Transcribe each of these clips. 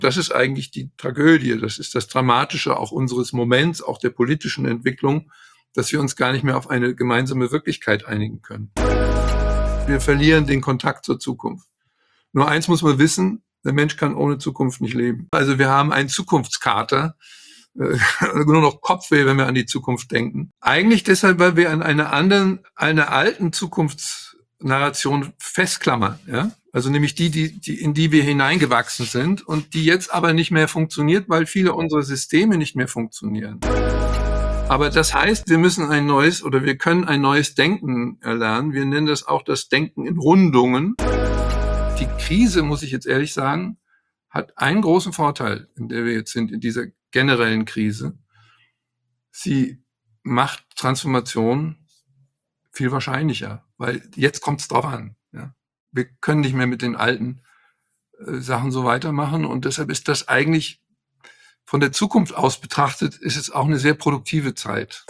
Das ist eigentlich die Tragödie, das ist das Dramatische auch unseres Moments, auch der politischen Entwicklung, dass wir uns gar nicht mehr auf eine gemeinsame Wirklichkeit einigen können. Wir verlieren den Kontakt zur Zukunft. Nur eins muss man wissen, der Mensch kann ohne Zukunft nicht leben. Also wir haben einen Zukunftskater, nur noch Kopfweh, wenn wir an die Zukunft denken. Eigentlich deshalb, weil wir an einer alten Zukunftsnarration festklammern, ja? Also nämlich in die wir hineingewachsen sind und die jetzt aber nicht mehr funktioniert, weil viele unserer Systeme nicht mehr funktionieren. Aber das heißt, wir können ein neues Denken erlernen. Wir nennen das auch das Denken in Rundungen. Die Krise, muss ich jetzt ehrlich sagen, hat einen großen Vorteil, in der wir jetzt sind, in dieser generellen Krise. Sie macht Transformation viel wahrscheinlicher, weil jetzt kommt es drauf an. Ja. Wir können nicht mehr mit den alten Sachen so weitermachen und deshalb ist das eigentlich von der Zukunft aus betrachtet, ist es auch eine sehr produktive Zeit.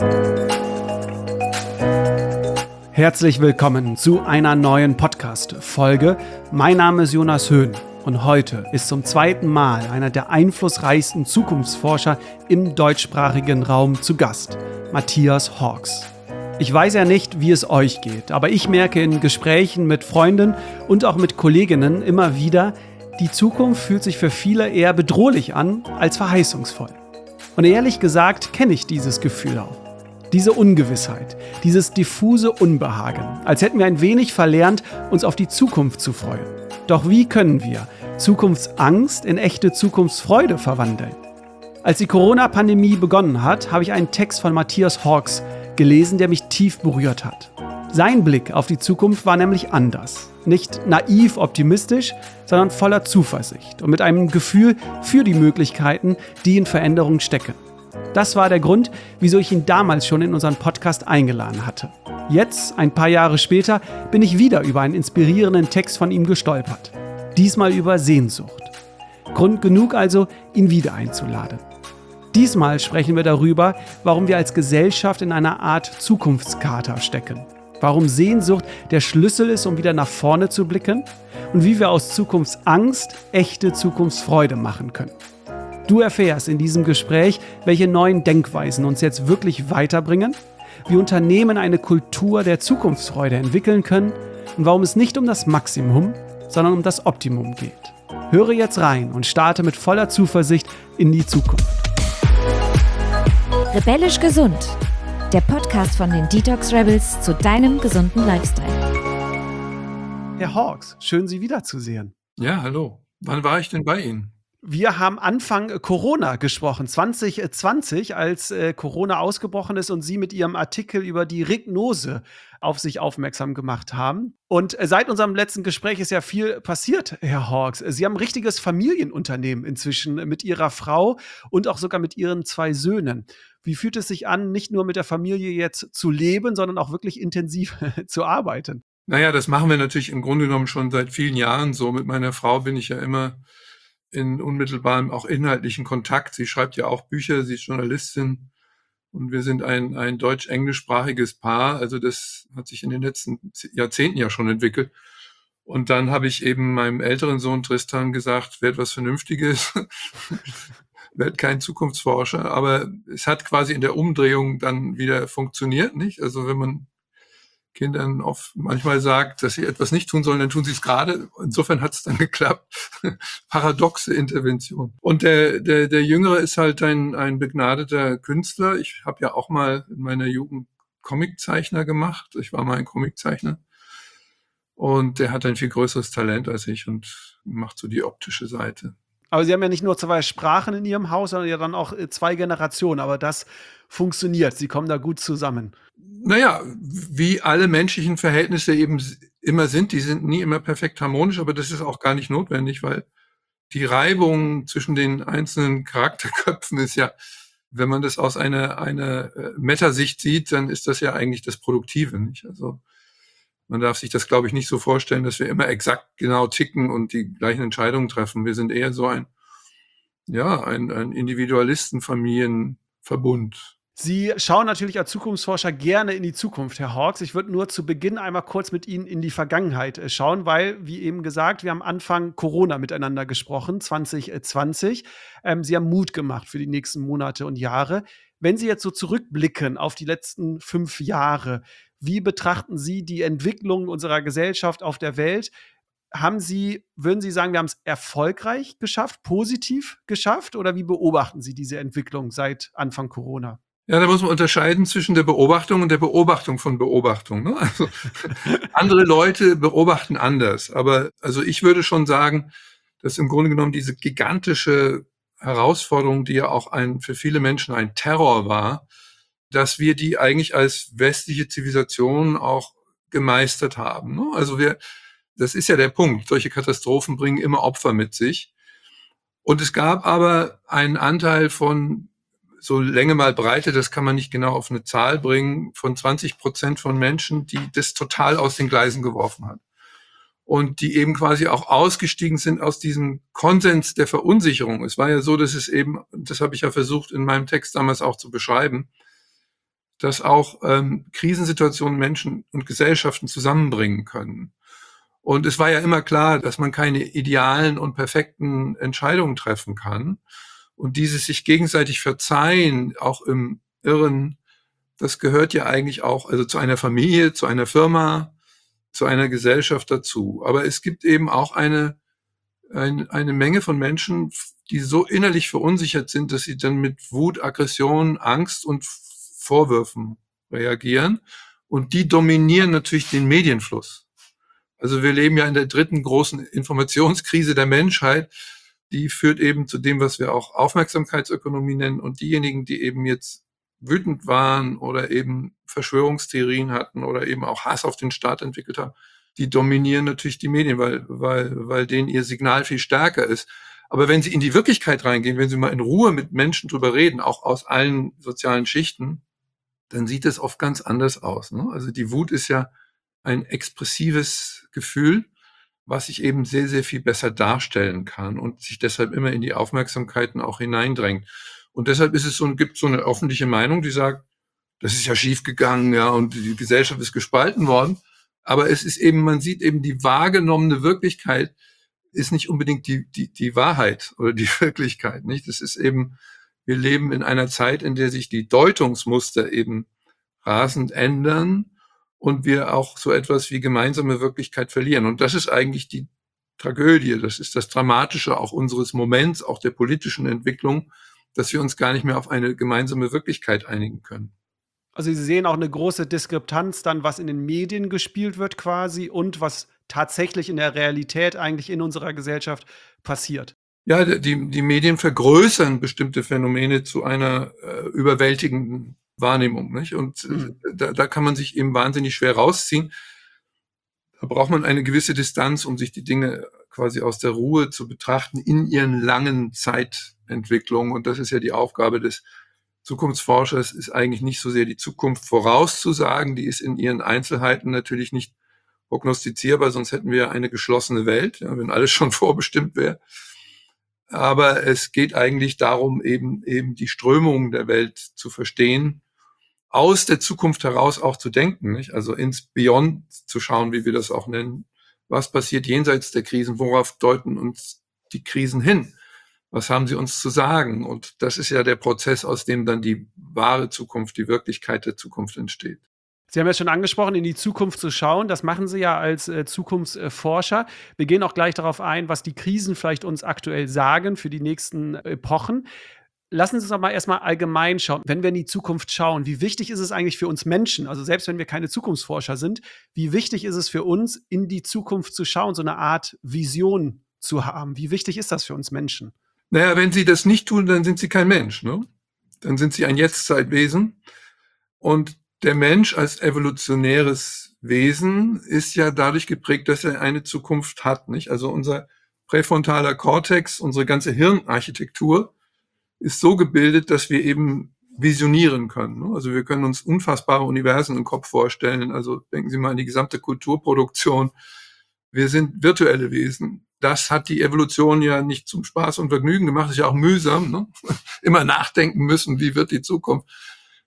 Herzlich willkommen zu einer neuen Podcast-Folge. Mein Name ist Jonas Höhn und heute ist zum zweiten Mal einer der einflussreichsten Zukunftsforscher im deutschsprachigen Raum zu Gast, Matthias Hawkes. Ich weiß ja nicht, wie es euch geht, aber ich merke in Gesprächen mit Freunden und auch mit Kolleginnen immer wieder, die Zukunft fühlt sich für viele eher bedrohlich an als verheißungsvoll. Und ehrlich gesagt kenne ich dieses Gefühl auch. Diese Ungewissheit, dieses diffuse Unbehagen, als hätten wir ein wenig verlernt, uns auf die Zukunft zu freuen. Doch wie können wir Zukunftsangst in echte Zukunftsfreude verwandeln? Als die Corona-Pandemie begonnen hat, habe ich einen Text von Matthias Hawkes gelesen, der mich tief berührt hat. Sein Blick auf die Zukunft war nämlich anders. Nicht naiv optimistisch, sondern voller Zuversicht und mit einem Gefühl für die Möglichkeiten, die in Veränderung stecken. Das war der Grund, wieso ich ihn damals schon in unseren Podcast eingeladen hatte. Jetzt, ein paar Jahre später, bin ich wieder über einen inspirierenden Text von ihm gestolpert. Diesmal über Sehnsucht. Grund genug also, ihn wieder einzuladen. Diesmal sprechen wir darüber, warum wir als Gesellschaft in einer Art Zukunftskater stecken. Warum Sehnsucht der Schlüssel ist, um wieder nach vorne zu blicken. Und wie wir aus Zukunftsangst echte Zukunftsfreude machen können. Du erfährst in diesem Gespräch, welche neuen Denkweisen uns jetzt wirklich weiterbringen, wie Unternehmen eine Kultur der Zukunftsfreude entwickeln können und warum es nicht um das Maximum, sondern um das Optimum geht. Höre jetzt rein und starte mit voller Zuversicht in die Zukunft. Rebellisch gesund. Der Podcast von den Detox Rebels zu deinem gesunden Lifestyle. Herr Hawkes, schön Sie wiederzusehen. Ja, hallo. Wann war ich denn bei Ihnen? Wir haben Anfang Corona gesprochen, 2020, als Corona ausgebrochen ist und Sie mit Ihrem Artikel über die Rignose auf sich aufmerksam gemacht haben. Und seit unserem letzten Gespräch ist ja viel passiert, Herr Hawkes. Sie haben ein richtiges Familienunternehmen inzwischen mit Ihrer Frau und auch sogar mit Ihren 2 Söhnen. Wie fühlt es sich an, nicht nur mit der Familie jetzt zu leben, sondern auch wirklich intensiv zu arbeiten? Naja, das machen wir natürlich im Grunde genommen schon seit vielen Jahren so. Mit meiner Frau bin ich ja immer in unmittelbarem, auch inhaltlichen Kontakt. Sie schreibt ja auch Bücher, sie ist Journalistin und wir sind ein deutsch-englischsprachiges Paar. Also das hat sich in den letzten Jahrzehnten ja schon entwickelt. Und dann habe ich eben meinem älteren Sohn Tristan gesagt, werd was Vernünftiges, werd kein Zukunftsforscher. Aber es hat quasi in der Umdrehung dann wieder funktioniert, nicht? Also wenn man Kindern oft manchmal sagt, dass sie etwas nicht tun sollen, dann tun sie es gerade. Insofern hat es dann geklappt. Paradoxe Intervention. Und der Jüngere ist halt ein begnadeter Künstler. Ich habe ja auch mal in meiner Jugend Comiczeichner gemacht. Ich war mal ein Comiczeichner. Und der hat ein viel größeres Talent als ich und macht so die optische Seite. Aber Sie haben ja nicht nur 2 Sprachen in Ihrem Haus, sondern ja dann auch 2 Generationen. Aber das funktioniert. Sie kommen da gut zusammen. Naja, wie alle menschlichen Verhältnisse eben immer sind, die sind nie immer perfekt harmonisch, aber das ist auch gar nicht notwendig, weil die Reibung zwischen den einzelnen Charakterköpfen ist ja, wenn man das aus einer Metasicht sieht, dann ist das ja eigentlich das Produktive, nicht? Also man darf sich das, glaube ich, nicht so vorstellen, dass wir immer exakt genau ticken und die gleichen Entscheidungen treffen. Wir sind eher so ein Individualistenfamilienverbund. Sie schauen natürlich als Zukunftsforscher gerne in die Zukunft, Herr Hawkes. Ich würde nur zu Beginn einmal kurz mit Ihnen in die Vergangenheit schauen, weil, wie eben gesagt, wir haben Anfang Corona miteinander gesprochen, 2020. Sie haben Mut gemacht für die nächsten Monate und Jahre. Wenn Sie jetzt so zurückblicken auf die letzten 5 Jahre, wie betrachten Sie die Entwicklung unserer Gesellschaft auf der Welt? Würden Sie sagen, wir haben es erfolgreich geschafft, positiv geschafft, oder wie beobachten Sie diese Entwicklung seit Anfang Corona? Ja, da muss man unterscheiden zwischen der Beobachtung und der Beobachtung von Beobachtung, ne? Also, andere Leute beobachten anders. Aber also ich würde schon sagen, dass im Grunde genommen diese gigantische Herausforderung, die ja auch für viele Menschen ein Terror war, dass wir die eigentlich als westliche Zivilisation auch gemeistert haben, ne? Also das ist ja der Punkt. Solche Katastrophen bringen immer Opfer mit sich. Und es gab aber einen Anteil von, so Länge mal Breite, das kann man nicht genau auf eine Zahl bringen, von 20% von Menschen, die das total aus den Gleisen geworfen hat. Und die eben quasi auch ausgestiegen sind aus diesem Konsens der Verunsicherung. Es war ja so, dass es eben, das habe ich ja versucht in meinem Text damals auch zu beschreiben, dass auch Krisensituationen Menschen und Gesellschaften zusammenbringen können. Und es war ja immer klar, dass man keine idealen und perfekten Entscheidungen treffen kann. Und dieses sich gegenseitig verzeihen, auch im Irren, das gehört ja eigentlich auch, also zu einer Familie, zu einer Firma, zu einer Gesellschaft dazu. Aber es gibt eben auch eine Menge von Menschen, die so innerlich verunsichert sind, dass sie dann mit Wut, Aggression, Angst und Vorwürfen reagieren. Und die dominieren natürlich den Medienfluss. Also wir leben ja in der dritten großen Informationskrise der Menschheit. Die führt eben zu dem, was wir auch Aufmerksamkeitsökonomie nennen. Und diejenigen, die eben jetzt wütend waren oder eben Verschwörungstheorien hatten oder eben auch Hass auf den Staat entwickelt haben, die dominieren natürlich die Medien, weil denen ihr Signal viel stärker ist. Aber wenn sie in die Wirklichkeit reingehen, wenn sie mal in Ruhe mit Menschen drüber reden, auch aus allen sozialen Schichten, dann sieht es oft ganz anders aus, ne? Also die Wut ist ja ein expressives Gefühl, was sich eben sehr, sehr viel besser darstellen kann und sich deshalb immer in die Aufmerksamkeiten auch hineindrängt. Und deshalb gibt so eine öffentliche Meinung, die sagt, das ist ja schiefgegangen, ja, und die Gesellschaft ist gespalten worden. Aber es ist eben, man sieht eben, die wahrgenommene Wirklichkeit ist nicht unbedingt die Wahrheit oder die Wirklichkeit, nicht? Das ist eben, wir leben in einer Zeit, in der sich die Deutungsmuster eben rasend ändern und wir auch so etwas wie gemeinsame Wirklichkeit verlieren. Und das ist eigentlich die Tragödie, das ist das Dramatische auch unseres Moments, auch der politischen Entwicklung, dass wir uns gar nicht mehr auf eine gemeinsame Wirklichkeit einigen können. Also Sie sehen auch eine große Diskrepanz dann, was in den Medien gespielt wird quasi und was tatsächlich in der Realität eigentlich in unserer Gesellschaft passiert. Ja, die Medien vergrößern bestimmte Phänomene zu einer überwältigenden Wahrnehmung, nicht? Und da kann man sich eben wahnsinnig schwer rausziehen. Da braucht man eine gewisse Distanz, um sich die Dinge quasi aus der Ruhe zu betrachten in ihren langen Zeitentwicklungen. Und das ist ja die Aufgabe des Zukunftsforschers, ist eigentlich nicht so sehr die Zukunft vorauszusagen. Die ist in ihren Einzelheiten natürlich nicht prognostizierbar, sonst hätten wir eine geschlossene Welt, ja, wenn alles schon vorbestimmt wäre. Aber es geht eigentlich darum, eben die Strömungen der Welt zu verstehen, aus der Zukunft heraus auch zu denken, nicht? Also ins Beyond zu schauen, wie wir das auch nennen. Was passiert jenseits der Krisen? Worauf deuten uns die Krisen hin? Was haben sie uns zu sagen? Und das ist ja der Prozess, aus dem dann die wahre Zukunft, die Wirklichkeit der Zukunft entsteht. Sie haben ja schon angesprochen, in die Zukunft zu schauen. Das machen Sie ja als Zukunftsforscher. Wir gehen auch gleich darauf ein, was die Krisen vielleicht uns aktuell sagen für die nächsten Epochen. Lassen Sie uns doch mal erstmal allgemein schauen. Wenn wir in die Zukunft schauen, wie wichtig ist es eigentlich für uns Menschen, also selbst wenn wir keine Zukunftsforscher sind, wie wichtig ist es für uns, in die Zukunft zu schauen, so eine Art Vision zu haben? Wie wichtig ist das für uns Menschen? Naja, wenn Sie das nicht tun, dann sind Sie kein Mensch, ne? Dann sind Sie ein Jetztzeitwesen. Und der Mensch als evolutionäres Wesen ist ja dadurch geprägt, dass er eine Zukunft hat, nicht? Also unser präfrontaler Kortex, unsere ganze Hirnarchitektur ist so gebildet, dass wir eben visionieren können, ne? Also wir können uns unfassbare Universen im Kopf vorstellen. Also denken Sie mal an die gesamte Kulturproduktion. Wir sind virtuelle Wesen. Das hat die Evolution ja nicht zum Spaß und Vergnügen gemacht. Ist ja auch mühsam, ne? Immer nachdenken müssen, wie wird die Zukunft.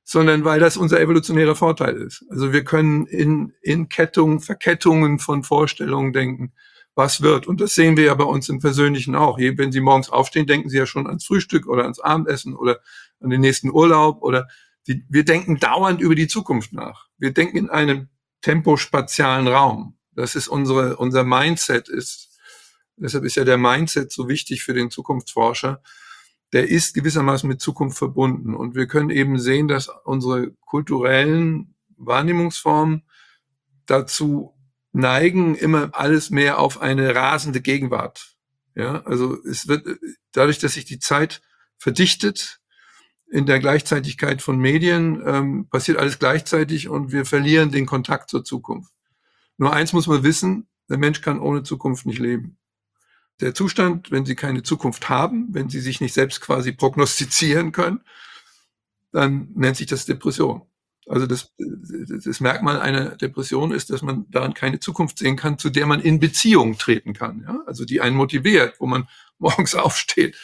sondern weil das unser evolutionärer Vorteil ist. Also wir können in Verkettungen von Vorstellungen denken, was wird. Und das sehen wir ja bei uns im Persönlichen auch. Wenn Sie morgens aufstehen, denken Sie ja schon ans Frühstück oder ans Abendessen oder an den nächsten Urlaub wir denken dauernd über die Zukunft nach. Wir denken in einem tempospatialen Raum. Das ist unser Mindset deshalb ist ja der Mindset so wichtig für den Zukunftsforscher. Der ist gewissermaßen mit Zukunft verbunden. Und wir können eben sehen, dass unsere kulturellen Wahrnehmungsformen dazu neigen, immer alles mehr auf eine rasende Gegenwart. Ja, also es wird dadurch, dass sich die Zeit verdichtet, in der Gleichzeitigkeit von Medien passiert alles gleichzeitig und wir verlieren den Kontakt zur Zukunft. Nur eins muss man wissen, der Mensch kann ohne Zukunft nicht leben. Der Zustand, wenn Sie keine Zukunft haben, wenn Sie sich nicht selbst quasi prognostizieren können, dann nennt sich das Depression. Also das Merkmal einer Depression ist, dass man daran keine Zukunft sehen kann, zu der man in Beziehung treten kann. Ja? Also die einen motiviert, wo man morgens aufsteht.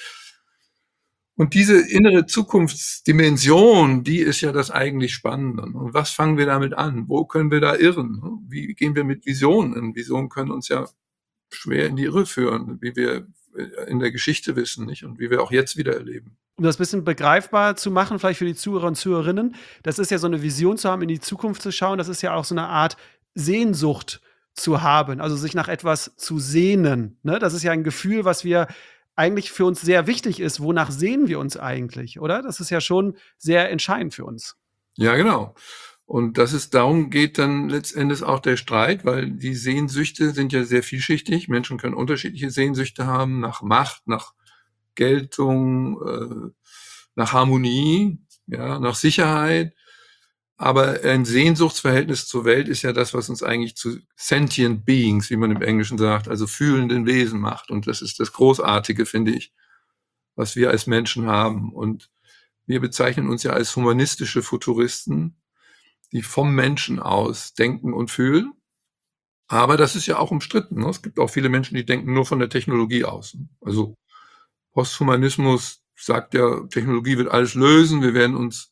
Und diese innere Zukunftsdimension, die ist ja das eigentlich Spannende. Und was fangen wir damit an? Wo können wir da irren? Wie gehen wir mit Visionen? Visionen können uns ja schwer in die Irre führen, wie wir in der Geschichte wissen, nicht? Und wie wir auch jetzt wieder erleben. Um das ein bisschen begreifbar zu machen, vielleicht für die Zuhörer und Zuhörerinnen, das ist ja so eine Vision zu haben, in die Zukunft zu schauen, das ist ja auch so eine Art Sehnsucht zu haben, also sich nach etwas zu sehnen. Ne? Das ist ja ein Gefühl, was wir eigentlich für uns sehr wichtig ist. Wonach sehen wir uns eigentlich, oder? Das ist ja schon sehr entscheidend für uns. Ja, genau. Und darum geht dann letztendlich auch der Streit, weil die Sehnsüchte sind ja sehr vielschichtig. Menschen können unterschiedliche Sehnsüchte haben, nach Macht, nach Geltung, nach Harmonie, ja, nach Sicherheit. Aber ein Sehnsuchtsverhältnis zur Welt ist ja das, was uns eigentlich zu sentient beings, wie man im Englischen sagt, also fühlenden Wesen macht. Und das ist das Großartige, finde ich, was wir als Menschen haben. Und wir bezeichnen uns ja als humanistische Futuristen, die vom Menschen aus denken und fühlen. Aber das ist ja auch umstritten. Ne? Es gibt auch viele Menschen, die denken nur von der Technologie aus. Also Posthumanismus sagt ja, Technologie wird alles lösen. Wir werden uns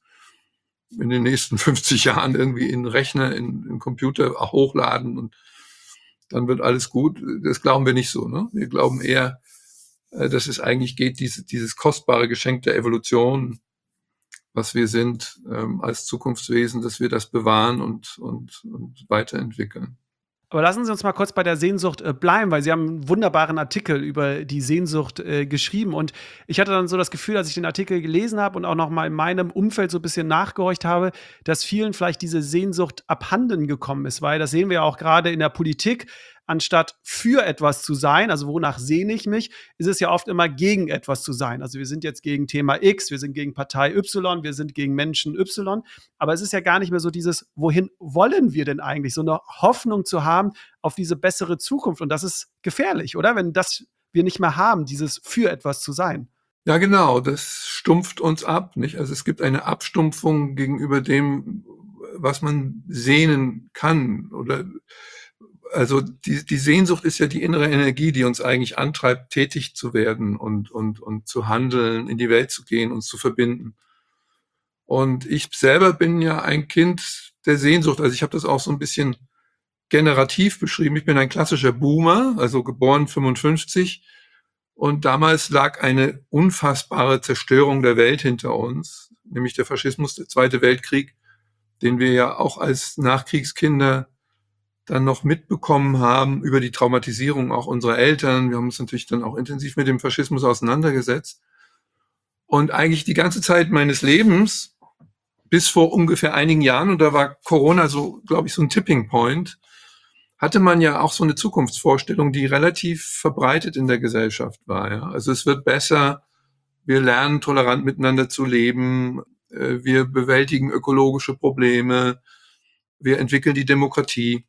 in den nächsten 50 Jahren irgendwie in Rechner, in Computer hochladen und dann wird alles gut. Das glauben wir nicht so. Ne? Wir glauben eher, dass es eigentlich geht, dieses kostbare Geschenk der Evolution, was wir sind als Zukunftswesen, dass wir das bewahren und weiterentwickeln. Aber lassen Sie uns mal kurz bei der Sehnsucht bleiben, weil Sie haben einen wunderbaren Artikel über die Sehnsucht geschrieben. Und ich hatte dann so das Gefühl, als ich den Artikel gelesen habe und auch noch mal in meinem Umfeld so ein bisschen nachgehorcht habe, dass vielen vielleicht diese Sehnsucht abhanden gekommen ist. Weil das sehen wir ja auch gerade in der Politik. Anstatt für etwas zu sein, also wonach sehne ich mich, ist es ja oft immer gegen etwas zu sein. Also wir sind jetzt gegen Thema X, wir sind gegen Partei Y, wir sind gegen Menschen Y. Aber es ist ja gar nicht mehr so dieses, wohin wollen wir denn eigentlich? So eine Hoffnung zu haben auf diese bessere Zukunft. Und das ist gefährlich, oder? Wenn das wir nicht mehr haben, dieses für etwas zu sein. Ja, genau, das stumpft uns ab, nicht? Also es gibt eine Abstumpfung gegenüber dem, was man sehnen kann oder also die Sehnsucht ist ja die innere Energie, die uns eigentlich antreibt, tätig zu werden und zu handeln, in die Welt zu gehen, uns zu verbinden. Und ich selber bin ja ein Kind der Sehnsucht. Also ich habe das auch so ein bisschen generativ beschrieben. Ich bin ein klassischer Boomer, also geboren 55. Und damals lag eine unfassbare Zerstörung der Welt hinter uns, nämlich der Faschismus, der Zweite Weltkrieg, den wir ja auch als Nachkriegskinder dann noch mitbekommen haben über die Traumatisierung auch unserer Eltern. Wir haben uns natürlich dann auch intensiv mit dem Faschismus auseinandergesetzt. Und eigentlich die ganze Zeit meines Lebens, bis vor ungefähr einigen Jahren, und da war Corona so, glaube ich, so ein Tipping Point, hatte man ja auch so eine Zukunftsvorstellung, die relativ verbreitet in der Gesellschaft war. Ja? Also es wird besser, wir lernen tolerant miteinander zu leben, wir bewältigen ökologische Probleme, wir entwickeln die Demokratie.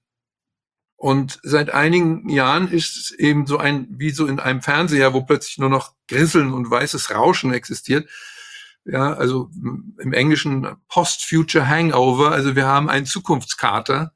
Und seit einigen Jahren ist es eben so wie so in einem Fernseher, wo plötzlich nur noch Grisseln und weißes Rauschen existiert. Ja, also im Englischen Post-Future Hangover. Also wir haben einen Zukunftskater.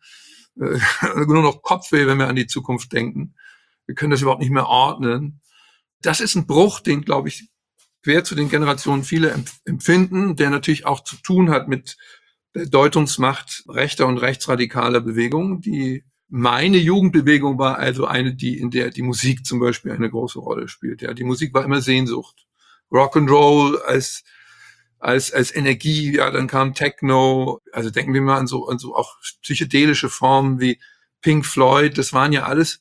Nur noch Kopfweh, wenn wir an die Zukunft denken. Wir können das überhaupt nicht mehr ordnen. Das ist ein Bruch, den, glaube ich, quer zu den Generationen viele empfinden, der natürlich auch zu tun hat mit der Deutungsmacht rechter und rechtsradikaler Bewegungen. Meine Jugendbewegung war also eine, in der die Musik zum Beispiel eine große Rolle spielt. Ja, die Musik war immer Sehnsucht. Rock'n'Roll als Energie, ja, dann kam Techno. Also denken wir mal an so auch psychedelische Formen wie Pink Floyd. Das waren ja alles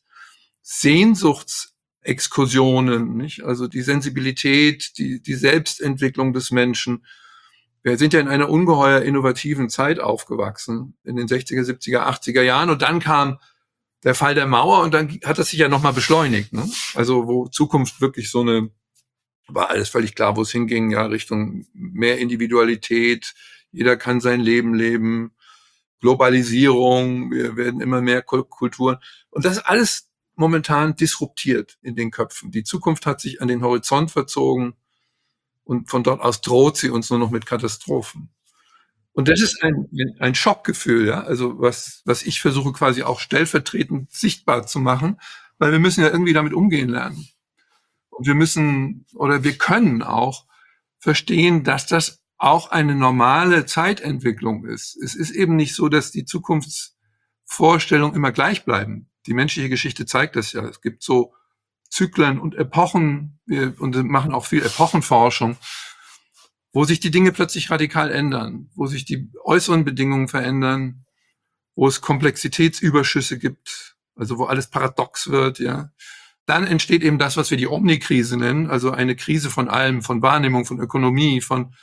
Sehnsuchtsexkursionen, nicht? Also die Sensibilität, die Selbstentwicklung des Menschen. Wir sind ja in einer ungeheuer innovativen Zeit aufgewachsen, in den 60er, 70er, 80er Jahren. Und dann kam der Fall der Mauer und dann hat das sich ja nochmal beschleunigt, ne? Also wo Zukunft wirklich war alles völlig klar, wo es hinging, ja, Richtung mehr Individualität. Jeder kann sein Leben leben. Globalisierung, wir werden immer mehr Kulturen. Und das ist alles momentan disruptiert in den Köpfen. Die Zukunft hat sich an den Horizont verzogen und von dort aus droht sie uns nur noch mit Katastrophen. Und das ist ein Schockgefühl, ja, also was ich versuche quasi auch stellvertretend sichtbar zu machen, weil wir müssen ja irgendwie damit umgehen lernen. Und wir können auch verstehen, dass das auch eine normale Zeitentwicklung ist. Es ist eben nicht so, dass die Zukunftsvorstellungen immer gleich bleiben. Die menschliche Geschichte zeigt das ja. Es gibt so Zyklen und Epochen, wir machen auch viel Epochenforschung, wo sich die Dinge plötzlich radikal ändern, wo sich die äußeren Bedingungen verändern, wo es Komplexitätsüberschüsse gibt, also wo alles paradox wird, ja. Dann entsteht eben das, was wir die Omnikrise nennen, also eine Krise von allem, von Wahrnehmung, von Ökonomie, von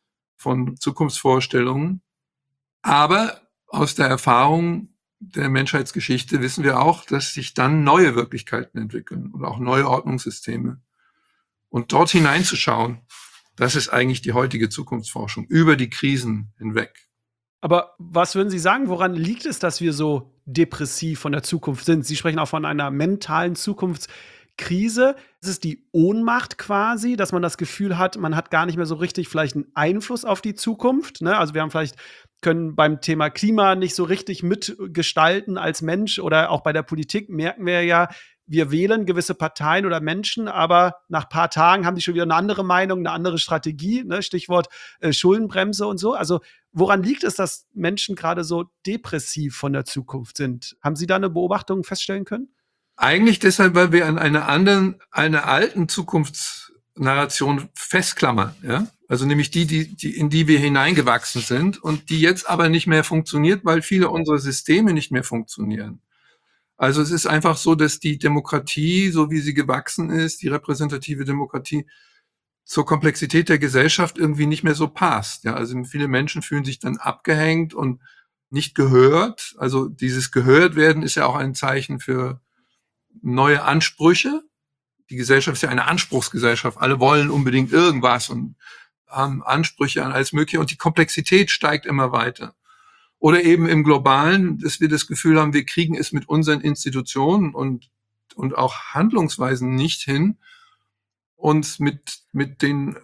Zukunftsvorstellungen. Aber aus der Erfahrung der Menschheitsgeschichte wissen wir auch, dass sich dann neue Wirklichkeiten entwickeln und auch neue Ordnungssysteme. Und dort hineinzuschauen, das ist eigentlich die heutige Zukunftsforschung, über die Krisen hinweg. Aber was würden Sie sagen, woran liegt es, dass wir so depressiv von der Zukunft sind? Sie sprechen auch von einer mentalen Zukunftskrise. Ist es die Ohnmacht quasi, dass man das Gefühl hat, man hat gar nicht mehr so richtig vielleicht einen Einfluss auf die Zukunft, ne? Also können beim Thema Klima nicht so richtig mitgestalten als Mensch, oder auch bei der Politik merken wir ja, wir wählen gewisse Parteien oder Menschen, aber nach ein paar Tagen haben die schon wieder eine andere Meinung, eine andere Strategie, ne? Stichwort Schuldenbremse und so. Also woran liegt es, dass Menschen gerade so depressiv von der Zukunft sind? Haben Sie da eine Beobachtung feststellen können? Eigentlich deshalb, weil wir an einer alten Zukunftsnarration festklammern, ja? Also nämlich in die wir hineingewachsen sind und die jetzt aber nicht mehr funktioniert, weil viele unserer Systeme nicht mehr funktionieren. Also es ist einfach so, dass die Demokratie, so wie sie gewachsen ist, die repräsentative Demokratie, zur Komplexität der Gesellschaft irgendwie nicht mehr so passt. Ja, also viele Menschen fühlen sich dann abgehängt und nicht gehört. Also dieses Gehörtwerden ist ja auch ein Zeichen für neue Ansprüche. Die Gesellschaft ist ja eine Anspruchsgesellschaft. Alle wollen unbedingt irgendwas und haben Ansprüche an alles Mögliche und die Komplexität steigt immer weiter. Oder eben im Globalen, dass wir das Gefühl haben, wir kriegen es mit unseren Institutionen und auch Handlungsweisen nicht hin, uns mit den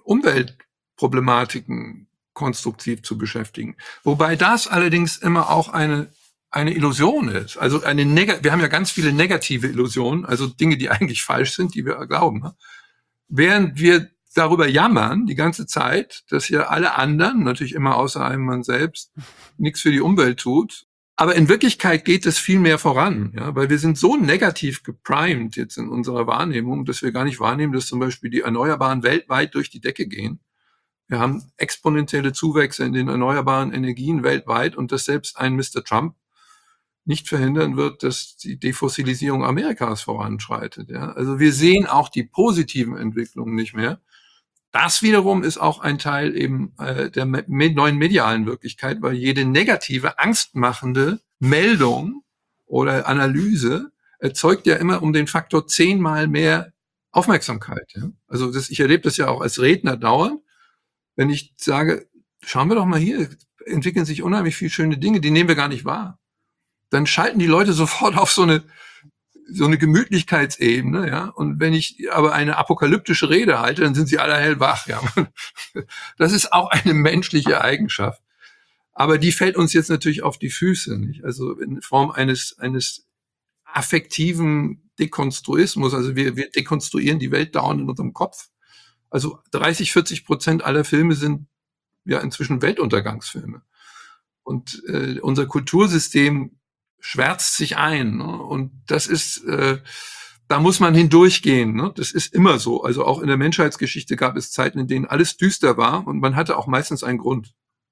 Umweltproblematiken konstruktiv zu beschäftigen. Wobei das allerdings immer auch eine Illusion ist. Also wir haben ja ganz viele negative Illusionen, also Dinge, die eigentlich falsch sind, die wir glauben. Während wir darüber jammern die ganze Zeit, dass ja alle anderen, natürlich immer außer einem man selbst, nichts für die Umwelt tut. Aber in Wirklichkeit geht es viel mehr voran, ja, weil wir sind so negativ geprimed jetzt in unserer Wahrnehmung, dass wir gar nicht wahrnehmen, dass zum Beispiel die Erneuerbaren weltweit durch die Decke gehen. Wir haben exponentielle Zuwächse in den erneuerbaren Energien weltweit und dass selbst ein Mr. Trump nicht verhindern wird, dass die Defossilisierung Amerikas voranschreitet. Ja. Also wir sehen auch die positiven Entwicklungen nicht mehr. Das wiederum ist auch ein Teil eben der neuen medialen Wirklichkeit, weil jede negative, angstmachende Meldung oder Analyse erzeugt ja immer um den Faktor 10-mal mehr Aufmerksamkeit. Ja? Also ich erlebe das ja auch als Redner dauernd, wenn ich sage, schauen wir doch mal hier, entwickeln sich unheimlich viele schöne Dinge, die nehmen wir gar nicht wahr. Dann schalten die Leute sofort auf so eine Gemütlichkeitsebene, ja. Und wenn ich aber eine apokalyptische Rede halte, dann sind sie alle hellwach, ja. Das ist auch eine menschliche Eigenschaft. Aber die fällt uns jetzt natürlich auf die Füße, nicht? Also in Form eines affektiven Dekonstruismus. Also wir dekonstruieren die Welt dauernd in unserem Kopf. Also 30-40% aller Filme sind ja inzwischen Weltuntergangsfilme. Und unser Kultursystem schwärzt sich ein. Ne? Und das ist, da muss man hindurchgehen. Ne? Das ist immer so. Also auch in der Menschheitsgeschichte gab es Zeiten, in denen alles düster war und man hatte auch meistens einen Grund.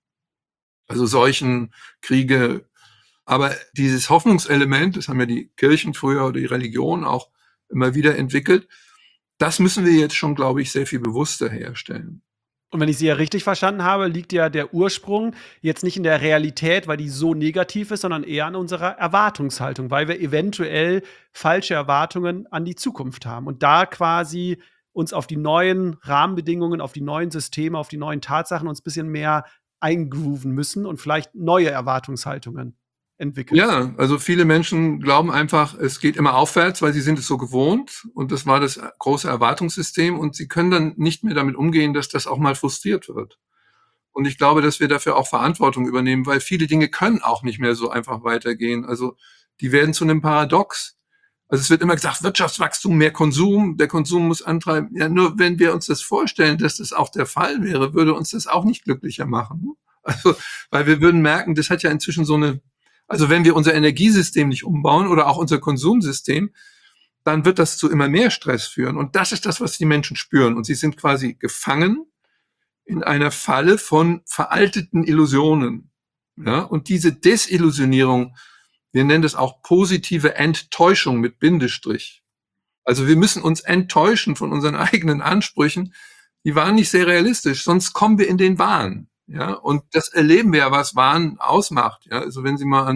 Also Seuchen, Kriege. Aber dieses Hoffnungselement, das haben ja die Kirchen früher oder die Religion auch immer wieder entwickelt, das müssen wir jetzt schon, glaube ich, sehr viel bewusster herstellen. Und wenn ich Sie ja richtig verstanden habe, liegt ja der Ursprung jetzt nicht in der Realität, weil die so negativ ist, sondern eher an unserer Erwartungshaltung, weil wir eventuell falsche Erwartungen an die Zukunft haben und da quasi uns auf die neuen Rahmenbedingungen, auf die neuen Systeme, auf die neuen Tatsachen uns ein bisschen mehr eingrooven müssen und vielleicht neue Erwartungshaltungen entwickeln. Ja, also viele Menschen glauben einfach, es geht immer aufwärts, weil sie sind es so gewohnt und das war das große Erwartungssystem und sie können dann nicht mehr damit umgehen, dass das auch mal frustriert wird. Und ich glaube, dass wir dafür auch Verantwortung übernehmen, weil viele Dinge können auch nicht mehr so einfach weitergehen. Also die werden zu einem Paradox. Also es wird immer gesagt, Wirtschaftswachstum, mehr Konsum, der Konsum muss antreiben. Ja, nur wenn wir uns das vorstellen, dass das auch der Fall wäre, würde uns das auch nicht glücklicher machen. Also, weil wir würden merken, das hat ja inzwischen so eine, also wenn wir unser Energiesystem nicht umbauen oder auch unser Konsumsystem, dann wird das zu immer mehr Stress führen. Und das ist das, was die Menschen spüren. Und sie sind quasi gefangen in einer Falle von veralteten Illusionen. Ja? Und diese Desillusionierung, wir nennen das auch positive Enttäuschung mit Bindestrich. Also wir müssen uns enttäuschen von unseren eigenen Ansprüchen. Die waren nicht sehr realistisch, sonst kommen wir in den Wahn. Ja, und das erleben wir ja, was Wahn ausmacht. Ja, also wenn Sie mal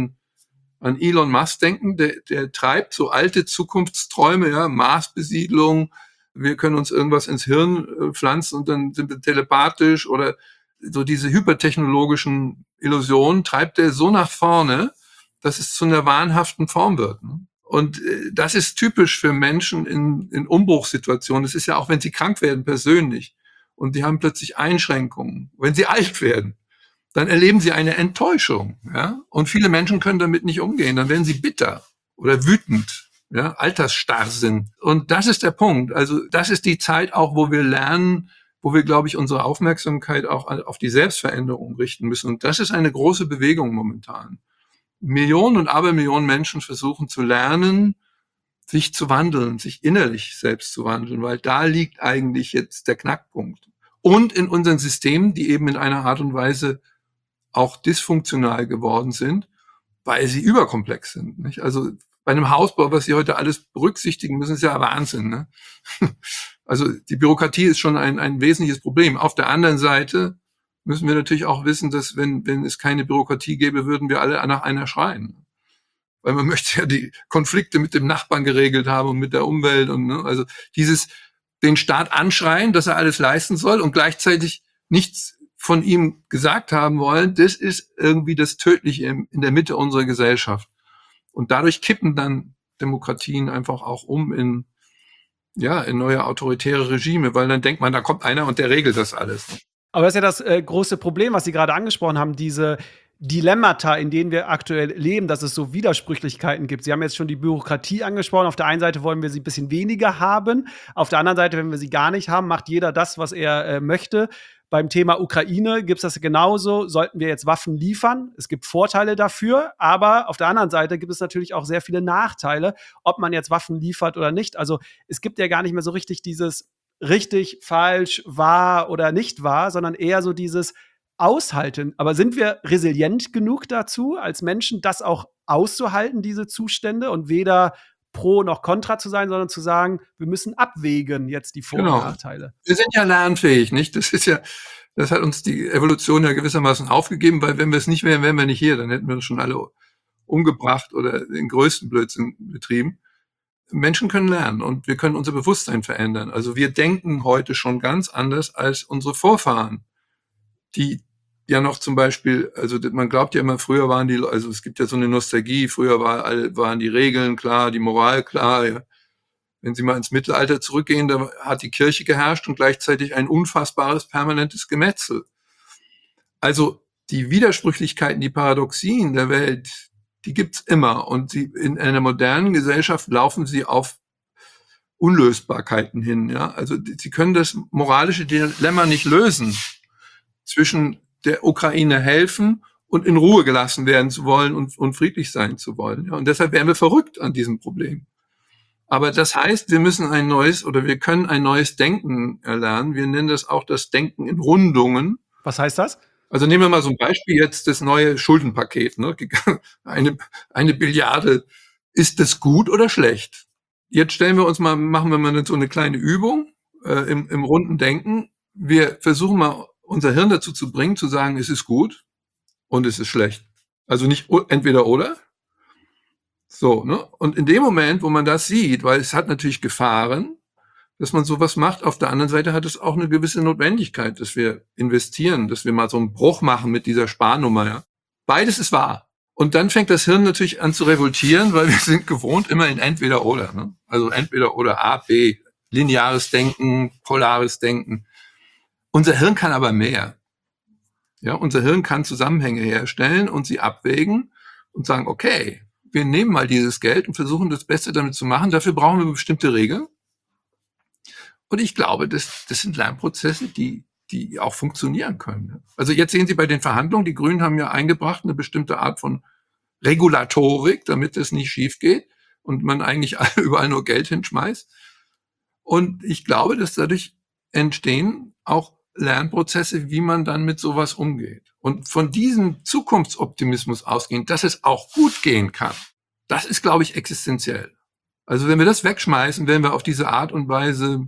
an Elon Musk denken, der treibt so alte Zukunftsträume, ja, Marsbesiedlung, wir können uns irgendwas ins Hirn pflanzen und dann sind wir telepathisch oder so diese hypertechnologischen Illusionen treibt er so nach vorne, dass es zu einer wahnhaften Form wird. Ne? Und das ist typisch für Menschen in Umbruchssituationen. Das ist ja auch, wenn sie krank werden persönlich. Und die haben plötzlich Einschränkungen. Wenn sie alt werden, dann erleben sie eine Enttäuschung. Ja? Und viele Menschen können damit nicht umgehen. Dann werden sie bitter oder wütend, ja? Altersstarr sind. Und das ist der Punkt. Also das ist die Zeit auch, wo wir lernen, wo wir, glaube ich, unsere Aufmerksamkeit auch auf die Selbstveränderung richten müssen. Und das ist eine große Bewegung momentan. Millionen und Abermillionen Menschen versuchen zu lernen, sich zu wandeln, sich innerlich selbst zu wandeln, weil da liegt eigentlich jetzt der Knackpunkt. Und in unseren Systemen, die eben in einer Art und Weise auch dysfunktional geworden sind, weil sie überkomplex sind. Nicht? Also bei einem Hausbau, was Sie heute alles berücksichtigen müssen, ist ja Wahnsinn. Ne? Also die Bürokratie ist schon ein wesentliches Problem. Auf der anderen Seite müssen wir natürlich auch wissen, dass wenn es keine Bürokratie gäbe, würden wir alle nach einer schreien. Weil man möchte ja die Konflikte mit dem Nachbarn geregelt haben und mit der Umwelt und ne, also den Staat anschreien, dass er alles leisten soll und gleichzeitig nichts von ihm gesagt haben wollen, das ist irgendwie das Tödliche in der Mitte unserer Gesellschaft. Und dadurch kippen dann Demokratien einfach auch in neue autoritäre Regime, weil dann denkt man, da kommt einer und der regelt das alles. Aber das ist ja das große Problem, was Sie gerade angesprochen haben, diese Dilemmata, in denen wir aktuell leben, dass es so Widersprüchlichkeiten gibt. Sie haben jetzt schon die Bürokratie angesprochen. Auf der einen Seite wollen wir sie ein bisschen weniger haben. Auf der anderen Seite, wenn wir sie gar nicht haben, macht jeder das, was er möchte. Beim Thema Ukraine gibt es das genauso. Sollten wir jetzt Waffen liefern? Es gibt Vorteile dafür, aber auf der anderen Seite gibt es natürlich auch sehr viele Nachteile, ob man jetzt Waffen liefert oder nicht. Also es gibt ja gar nicht mehr so richtig dieses richtig, falsch, wahr oder nicht wahr, sondern eher so dieses Aushalten. Aber sind wir resilient genug dazu, als Menschen das auch auszuhalten, diese Zustände, und weder pro noch kontra zu sein, sondern zu sagen, wir müssen abwägen jetzt die Vor- und Nachteile. Wir sind ja lernfähig, nicht? Das hat uns die Evolution ja gewissermaßen aufgegeben, weil wenn wir es nicht wären, wären wir nicht hier, dann hätten wir uns schon alle umgebracht oder den größten Blödsinn betrieben. Menschen können lernen und wir können unser Bewusstsein verändern. Also wir denken heute schon ganz anders als unsere Vorfahren, die ja noch zum Beispiel, also man glaubt ja immer, früher waren also es gibt ja so eine Nostalgie, früher waren die Regeln klar, die Moral klar. Ja. Wenn Sie mal ins Mittelalter zurückgehen, da hat die Kirche geherrscht und gleichzeitig ein unfassbares, permanentes Gemetzel. Also die Widersprüchlichkeiten, die Paradoxien der Welt, die gibt's immer. Und in einer modernen Gesellschaft laufen sie auf Unlösbarkeiten hin. Ja? Also sie können das moralische Dilemma nicht lösen, zwischen der Ukraine helfen und in Ruhe gelassen werden zu wollen und friedlich sein zu wollen. Ja? Und deshalb wären wir verrückt an diesem Problem. Aber das heißt, wir können ein neues Denken erlernen. Wir nennen das auch das Denken in Rundungen. Was heißt das? Also nehmen wir mal so ein Beispiel jetzt, das neue Schuldenpaket. Ne? Eine Billiarde. Ist das gut oder schlecht? Jetzt machen wir mal so eine kleine Übung im runden Denken. Wir versuchen mal, unser Hirn dazu zu bringen, zu sagen, es ist gut und es ist schlecht. Also nicht entweder oder. So, ne? Und in dem Moment, wo man das sieht, weil es hat natürlich Gefahren, dass man sowas macht, auf der anderen Seite hat es auch eine gewisse Notwendigkeit, dass wir investieren, dass wir mal so einen Bruch machen mit dieser Sparnummer. Ja? Beides ist wahr. Und dann fängt das Hirn natürlich an zu revoltieren, weil wir sind gewohnt immer in entweder oder. Ne? Also entweder oder A, B, lineares Denken, polares Denken. Unser Hirn kann aber mehr. Ja, unser Hirn kann Zusammenhänge herstellen und sie abwägen und sagen, okay, wir nehmen mal dieses Geld und versuchen das Beste damit zu machen. Dafür brauchen wir bestimmte Regeln. Und ich glaube, das sind Lernprozesse, die auch funktionieren können. Also jetzt sehen Sie bei den Verhandlungen, die Grünen haben ja eingebracht eine bestimmte Art von Regulatorik, damit es nicht schief geht und man eigentlich überall nur Geld hinschmeißt. Und ich glaube, dass dadurch entstehen auch Lernprozesse, wie man dann mit sowas umgeht. Und von diesem Zukunftsoptimismus ausgehend, dass es auch gut gehen kann, das ist, glaube ich, existenziell. Also wenn wir das wegschmeißen, werden wir auf diese Art und Weise,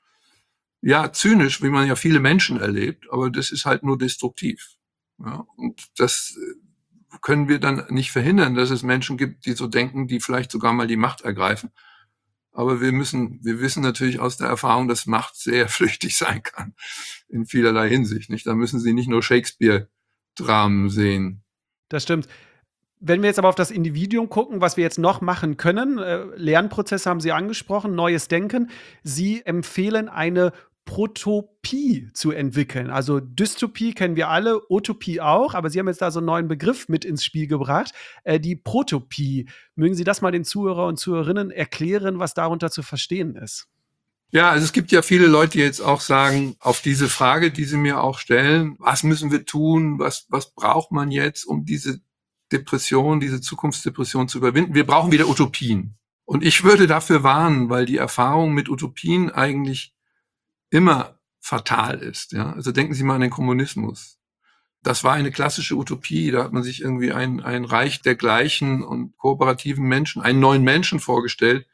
ja, zynisch, wie man ja viele Menschen erlebt, aber das ist halt nur destruktiv. Ja, und das können wir dann nicht verhindern, dass es Menschen gibt, die so denken, die vielleicht sogar mal die Macht ergreifen. Aber wir wissen natürlich aus der Erfahrung, dass Macht sehr flüchtig sein kann, in vielerlei Hinsicht. Nicht? Da müssen Sie nicht nur Shakespeare-Dramen sehen. Das stimmt. Wenn wir jetzt aber auf das Individuum gucken, was wir jetzt noch machen können, Lernprozesse haben Sie angesprochen, neues Denken. Sie empfehlen eine Protopie zu entwickeln. Also Dystopie kennen wir alle, Utopie auch, aber Sie haben jetzt da so einen neuen Begriff mit ins Spiel gebracht, die Protopie. Mögen Sie das mal den Zuhörer und Zuhörerinnen erklären, was darunter zu verstehen ist? Ja, also es gibt ja viele Leute, die jetzt auch sagen, auf diese Frage, die Sie mir auch stellen, was müssen wir tun, was braucht man jetzt, um diese Depression, diese Zukunftsdepression zu überwinden? Wir brauchen wieder Utopien. Und ich würde dafür warnen, weil die Erfahrung mit Utopien eigentlich immer fatal ist. Ja? Also denken Sie mal an den Kommunismus. Das war eine klassische Utopie. Da hat man sich irgendwie ein Reich der gleichen und kooperativen Menschen, einen neuen Menschen vorgestellt.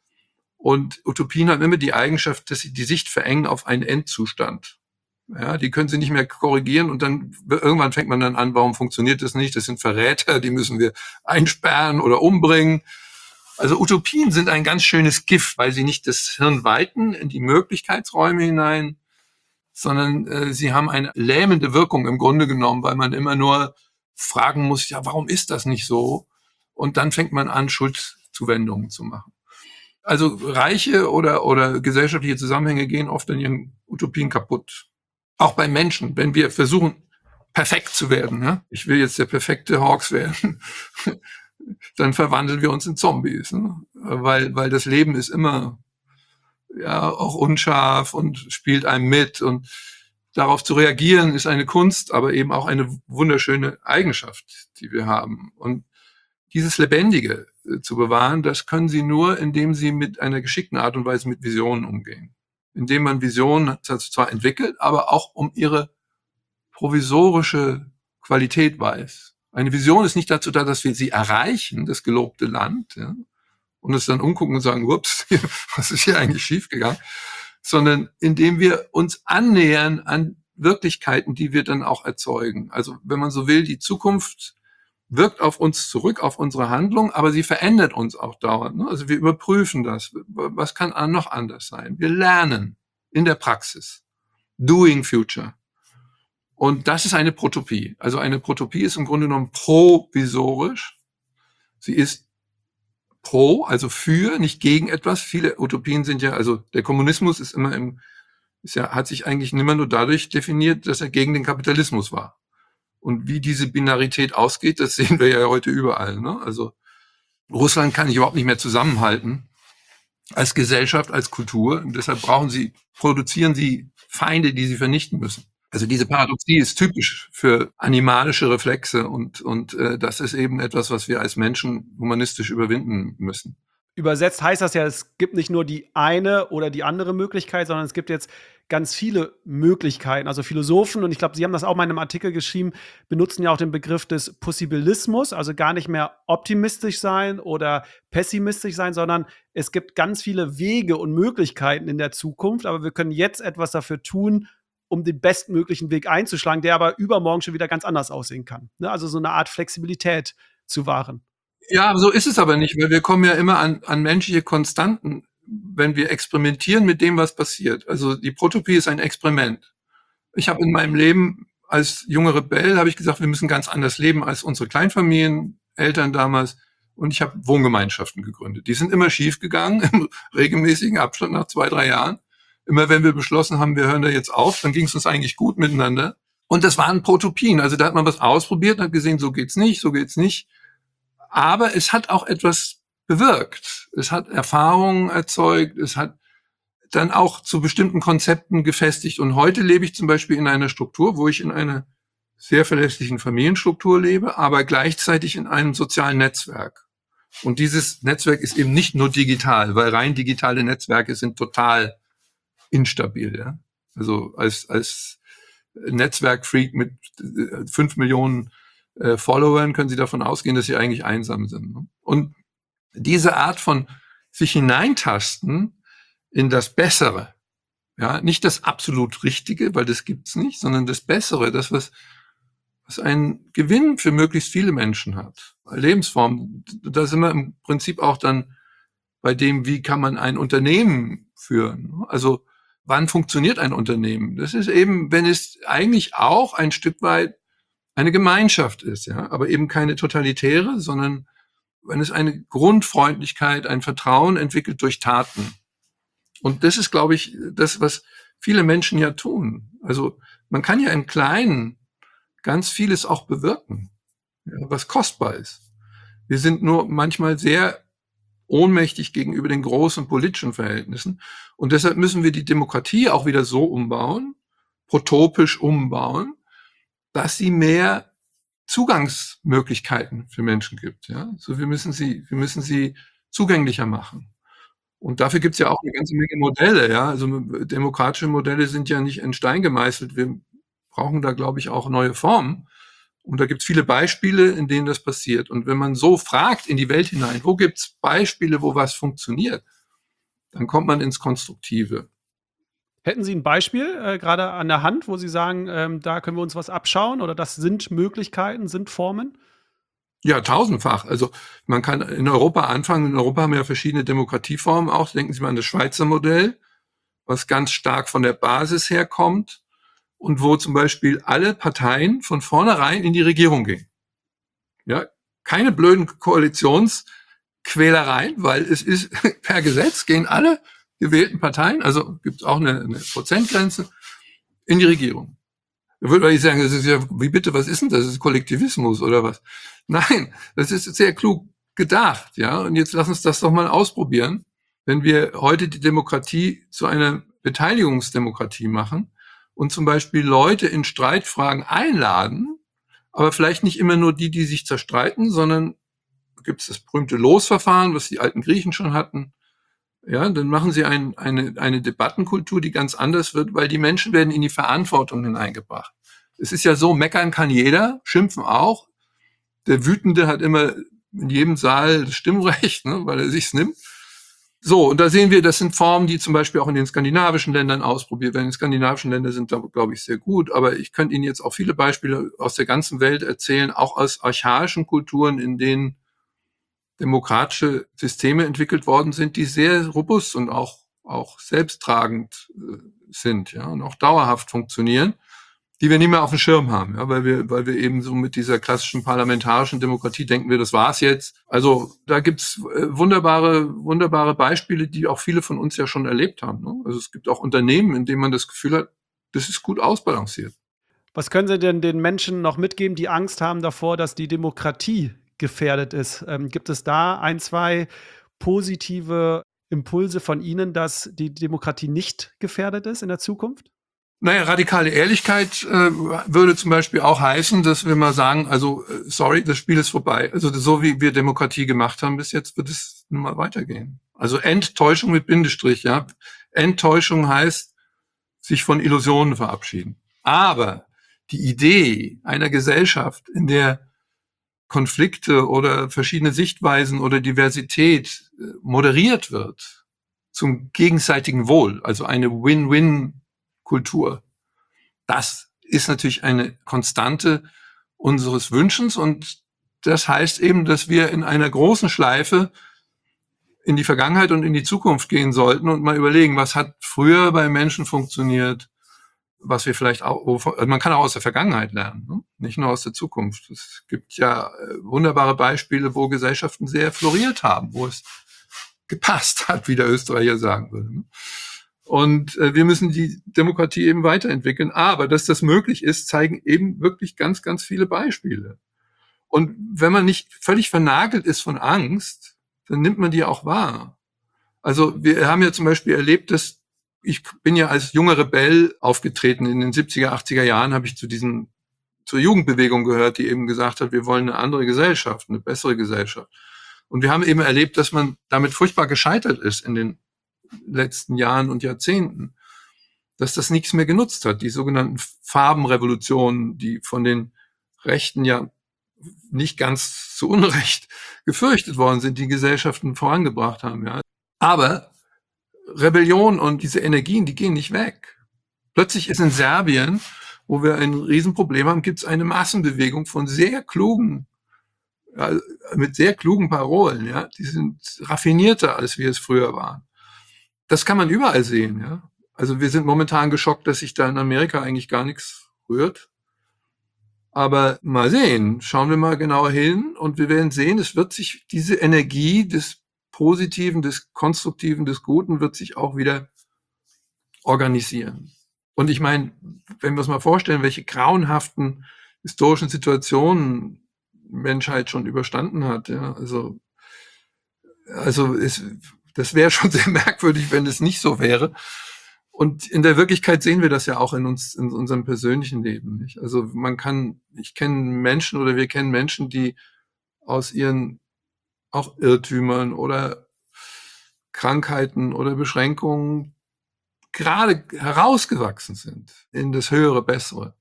Und Utopien haben immer die Eigenschaft, dass sie die Sicht verengen auf einen Endzustand. Ja, die können sie nicht mehr korrigieren und dann irgendwann fängt man dann an, warum funktioniert das nicht? Das sind Verräter, die müssen wir einsperren oder umbringen. Also Utopien sind ein ganz schönes Gift, weil sie nicht das Hirn weiten in die Möglichkeitsräume hinein, sondern sie haben eine lähmende Wirkung im Grunde genommen, weil man immer nur fragen muss, ja, warum ist das nicht so? Und dann fängt man an, Schuldzuwendungen zu machen. Also reiche oder gesellschaftliche Zusammenhänge gehen oft in ihren Utopien kaputt. Auch bei Menschen, wenn wir versuchen, perfekt zu werden. Ja? Ich will jetzt der perfekte Hawks werden. Dann verwandeln wir uns in Zombies. Ne? Weil das Leben ist immer ja auch unscharf und spielt einem mit. Und darauf zu reagieren ist eine Kunst, aber eben auch eine wunderschöne Eigenschaft, die wir haben. Und dieses Lebendige zu bewahren, das können Sie nur, indem Sie mit einer geschickten Art und Weise mit Visionen umgehen. Indem man Visionen zwar entwickelt, aber auch um ihre provisorische Qualität weiß. Eine Vision ist nicht dazu da, dass wir sie erreichen, das gelobte Land, ja, und es dann umgucken und sagen, ups, was ist hier eigentlich schiefgegangen, sondern indem wir uns annähern an Wirklichkeiten, die wir dann auch erzeugen. Also wenn man so will, die Zukunft wirkt auf uns zurück, auf unsere Handlung, aber sie verändert uns auch dauernd. Ne? Also wir überprüfen das. Was kann noch anders sein? Wir lernen in der Praxis. Doing Future. Und das ist eine Protopie. Also eine Protopie ist im Grunde genommen provisorisch. Sie ist pro, also für, nicht gegen etwas. Viele Utopien sind ja, also der Kommunismus ist immer hat sich eigentlich immer nur dadurch definiert, dass er gegen den Kapitalismus war. Und wie diese Binarität ausgeht, das sehen wir ja heute überall. Ne? Also Russland kann ich überhaupt nicht mehr zusammenhalten. als Gesellschaft, als Kultur. Und deshalb produzieren sie Feinde, die sie vernichten müssen. Also diese Paradoxie ist typisch für animalische Reflexe und das ist eben etwas, was wir als Menschen humanistisch überwinden müssen. Übersetzt heißt das ja, es gibt nicht nur die eine oder die andere Möglichkeit, sondern es gibt jetzt ganz viele Möglichkeiten. Also Philosophen, und ich glaube, Sie haben das auch mal in einem Artikel geschrieben, benutzen ja auch den Begriff des Possibilismus, also gar nicht mehr optimistisch sein oder pessimistisch sein, sondern es gibt ganz viele Wege und Möglichkeiten in der Zukunft, aber wir können jetzt etwas dafür tun, um den bestmöglichen Weg einzuschlagen, der aber übermorgen schon wieder ganz anders aussehen kann. Ne? Also so eine Art Flexibilität zu wahren. Ja, so ist es aber nicht, weil wir kommen ja immer an menschliche Konstanten, wenn wir experimentieren mit dem, was passiert. Also die Protopie ist ein Experiment. Ich habe in meinem Leben als junger Rebell, habe ich gesagt, wir müssen ganz anders leben als unsere Kleinfamilien, Eltern damals. Und ich habe Wohngemeinschaften gegründet. Die sind immer schief gegangen, im regelmäßigen Abstand nach 2, 3 Jahren. Immer wenn wir beschlossen haben, wir hören da jetzt auf, dann ging es uns eigentlich gut miteinander. Und das waren Protopien. Also da hat man was ausprobiert und hat gesehen, so geht's nicht, so geht's nicht. Aber es hat auch etwas bewirkt. Es hat Erfahrungen erzeugt, es hat dann auch zu bestimmten Konzepten gefestigt. Und heute lebe ich zum Beispiel in einer Struktur, wo ich in einer sehr verlässlichen Familienstruktur lebe, aber gleichzeitig in einem sozialen Netzwerk. Und dieses Netzwerk ist eben nicht nur digital, weil rein digitale Netzwerke sind total instabil. Ja? Also als Netzwerkfreak mit 5 Millionen Followern können Sie davon ausgehen, dass Sie eigentlich einsam sind. Ne? Und diese Art von sich hineintasten in das Bessere, ja, nicht das absolut Richtige, weil das gibt's nicht, sondern das Bessere, das, was einen Gewinn für möglichst viele Menschen hat. Lebensform, da sind wir im Prinzip auch dann bei dem, wie kann man ein Unternehmen führen. Also wann funktioniert ein Unternehmen? Das ist eben, wenn es eigentlich auch ein Stück weit eine Gemeinschaft ist, ja, aber eben keine totalitäre, sondern wenn es eine Grundfreundlichkeit, ein Vertrauen entwickelt durch Taten. Und das ist, glaube ich, das, was viele Menschen ja tun. Also man kann ja im Kleinen ganz vieles auch bewirken, ja, was kostbar ist. Wir sind nur manchmal sehr ohnmächtig gegenüber den großen politischen Verhältnissen. Und deshalb müssen wir die Demokratie auch wieder so umbauen, protopisch umbauen, dass sie mehr Zugangsmöglichkeiten für Menschen gibt. Ja? So, wir müssen sie zugänglicher machen. Und dafür gibt es ja auch eine ganze Menge Modelle. Ja? Also demokratische Modelle sind ja nicht in Stein gemeißelt. Wir brauchen da, glaube ich, auch neue Formen. Und da gibt es viele Beispiele, in denen das passiert. Und wenn man so fragt in die Welt hinein, wo gibt es Beispiele, wo was funktioniert, dann kommt man ins Konstruktive. Hätten Sie ein Beispiel gerade an der Hand, wo Sie sagen, da können wir uns was abschauen oder das sind Möglichkeiten, sind Formen? Ja, tausendfach. Also man kann in Europa anfangen. In Europa haben wir ja verschiedene Demokratieformen auch. Denken Sie mal an das Schweizer Modell, was ganz stark von der Basis herkommt und wo zum Beispiel alle Parteien von vornherein in die Regierung gingen. Ja, keine blöden Koalitionsquälereien, weil es ist per Gesetz gehen alle gewählten Parteien, also gibt es auch eine Prozentgrenze, in die Regierung. Da würde ich sagen, das ist ja, wie bitte, was ist denn das? Das ist Kollektivismus oder was? Nein, das ist sehr klug gedacht, ja. Und jetzt lass uns das doch mal ausprobieren. Wenn wir heute die Demokratie zu einer Beteiligungsdemokratie machen und zum Beispiel Leute in Streitfragen einladen, aber vielleicht nicht immer nur die sich zerstreiten, sondern gibt es das berühmte Losverfahren, was die alten Griechen schon hatten. Ja, dann machen sie eine Debattenkultur, die ganz anders wird, weil die Menschen werden in die Verantwortung hineingebracht. Es ist ja so, meckern kann jeder, schimpfen auch. Der Wütende hat immer in jedem Saal das Stimmrecht, ne, weil er sich's nimmt. So, und da sehen wir, das sind Formen, die zum Beispiel auch in den skandinavischen Ländern ausprobiert werden. Die skandinavischen Länder sind da, glaube ich, sehr gut. Aber ich könnte Ihnen jetzt auch viele Beispiele aus der ganzen Welt erzählen, auch aus archaischen Kulturen, in denen demokratische Systeme entwickelt worden sind, die sehr robust und auch selbsttragend sind, ja, und auch dauerhaft funktionieren, die wir nicht mehr auf dem Schirm haben, ja, weil wir eben so mit dieser klassischen parlamentarischen Demokratie denken wir, das war's jetzt. Also da gibt's wunderbare Beispiele, die auch viele von uns ja schon erlebt haben. Ne? Also es gibt auch Unternehmen, in denen man das Gefühl hat, das ist gut ausbalanciert. Was können Sie denn den Menschen noch mitgeben, die Angst haben davor, dass die Demokratie gefährdet ist? Gibt es da ein, zwei positive Impulse von Ihnen, dass die Demokratie nicht gefährdet ist in der Zukunft? Naja, radikale Ehrlichkeit würde zum Beispiel auch heißen, dass wir mal sagen, also sorry, das Spiel ist vorbei. Also so wie wir Demokratie gemacht haben bis jetzt, wird es nun mal weitergehen. Also Enttäuschung mit Bindestrich, ja. Enttäuschung heißt, sich von Illusionen verabschieden. Aber die Idee einer Gesellschaft, in der Konflikte oder verschiedene Sichtweisen oder Diversität moderiert wird zum gegenseitigen Wohl, also eine Win-Win-Kultur, das ist natürlich eine Konstante unseres Wünschens und das heißt eben, dass wir in einer großen Schleife in die Vergangenheit und in die Zukunft gehen sollten und mal überlegen, was hat früher bei Menschen funktioniert, was wir vielleicht auch, man kann auch aus der Vergangenheit lernen, ne? Nicht nur aus der Zukunft. Es gibt ja wunderbare Beispiele, wo Gesellschaften sehr floriert haben, wo es gepasst hat, wie der Österreicher sagen würde. Ne? Und wir müssen die Demokratie eben weiterentwickeln. Aber dass das möglich ist, zeigen eben wirklich ganz, ganz viele Beispiele. Und wenn man nicht völlig vernagelt ist von Angst, dann nimmt man die auch wahr. Also wir haben ja zum Beispiel erlebt, dass ich bin ja als junger Rebell aufgetreten. In den 70er, 80er Jahren habe ich zur Jugendbewegung gehört, die eben gesagt hat, wir wollen eine andere Gesellschaft, eine bessere Gesellschaft. Und wir haben eben erlebt, dass man damit furchtbar gescheitert ist in den letzten Jahren und Jahrzehnten, dass das nichts mehr genutzt hat. Die sogenannten Farbenrevolutionen, die von den Rechten ja nicht ganz zu Unrecht gefürchtet worden sind, die Gesellschaften vorangebracht haben. Ja. Aber Rebellion und diese Energien, die gehen nicht weg. Plötzlich ist in Serbien, wo wir ein Riesenproblem haben, gibt es eine Massenbewegung von sehr klugen, ja, mit sehr klugen Parolen. Ja. Die sind raffinierter, als wir es früher waren. Das kann man überall sehen. Ja. Also wir sind momentan geschockt, dass sich da in Amerika eigentlich gar nichts rührt. Aber mal sehen, schauen wir mal genauer hin und wir werden sehen, es wird sich diese Energie des Positiven, des Konstruktiven, des Guten wird sich auch wieder organisieren. Und ich meine, wenn wir uns mal vorstellen, welche grauenhaften historischen Situationen Menschheit schon überstanden hat, ja, also das wäre schon sehr merkwürdig, wenn es nicht so wäre. Und in der Wirklichkeit sehen wir das ja auch in unserem persönlichen Leben, nicht? Also wir kennen Menschen, die aus ihren auch Irrtümern oder Krankheiten oder Beschränkungen gerade herausgewachsen sind in das höhere, bessere.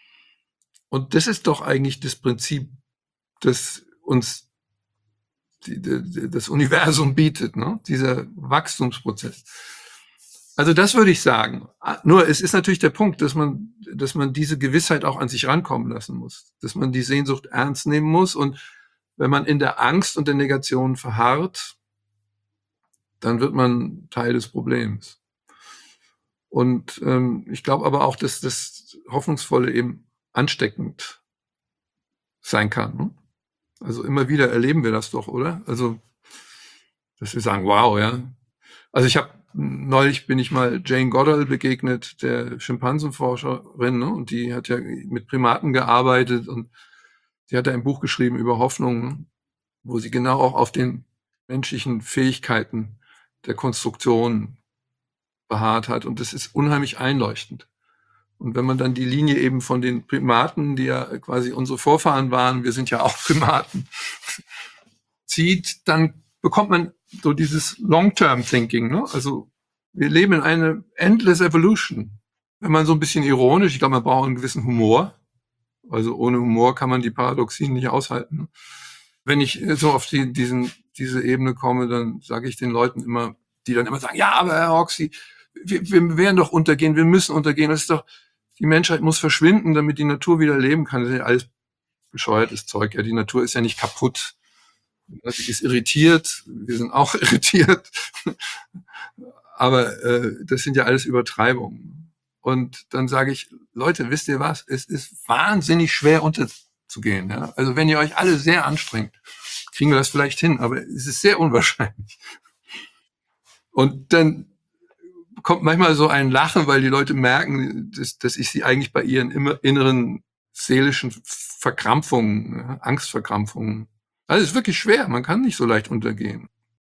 Und das ist doch eigentlich das Prinzip, das uns das Universum bietet, ne? Dieser Wachstumsprozess. Also das würde ich sagen. Nur es ist natürlich der Punkt, dass man diese Gewissheit auch an sich rankommen lassen muss, dass man die Sehnsucht ernst nehmen muss und wenn man in der Angst und der Negation verharrt, dann wird man Teil des Problems. Und ich glaube aber auch, dass das Hoffnungsvolle eben ansteckend sein kann. Ne? Also immer wieder erleben wir das doch, oder? Also, dass wir sagen, wow, ja. Also neulich bin ich mal Jane Goodall begegnet, der Schimpansenforscherin, ne? Und die hat ja mit Primaten gearbeitet und die hat ein Buch geschrieben über Hoffnung, ne? Wo sie genau auch auf den menschlichen Fähigkeiten der Konstruktion beharrt hat. Und das ist unheimlich einleuchtend. Und wenn man dann die Linie eben von den Primaten, die ja quasi unsere Vorfahren waren, wir sind ja auch Primaten, zieht, dann bekommt man so dieses Long-Term-Thinking. Ne? Also wir leben in einer endless evolution. Wenn man so ein bisschen ironisch, ich glaube, man braucht einen gewissen Humor. Also ohne Humor kann man die Paradoxien nicht aushalten. Ne? Wenn ich so auf diese Ebene komme, dann sage ich den Leuten immer, die dann immer sagen, ja, aber Herr Hoxie, wir werden doch untergehen, wir müssen untergehen. Das ist doch, die Menschheit muss verschwinden, damit die Natur wieder leben kann. Das ist ja alles bescheuertes Zeug. Ja, die Natur ist ja nicht kaputt. Sie ist irritiert, wir sind auch irritiert. Aber das sind ja alles Übertreibungen. Und dann sage ich, Leute, wisst ihr was? Es ist wahnsinnig schwer unterzugehen. Ja? Also wenn ihr euch alle sehr anstrengt, kriegen wir das vielleicht hin, aber es ist sehr unwahrscheinlich. Und dann kommt manchmal so ein Lachen, weil die Leute merken, dass ich sie eigentlich bei ihren inneren seelischen Verkrampfungen, Angstverkrampfungen. Also es ist wirklich schwer, man kann nicht so leicht untergehen.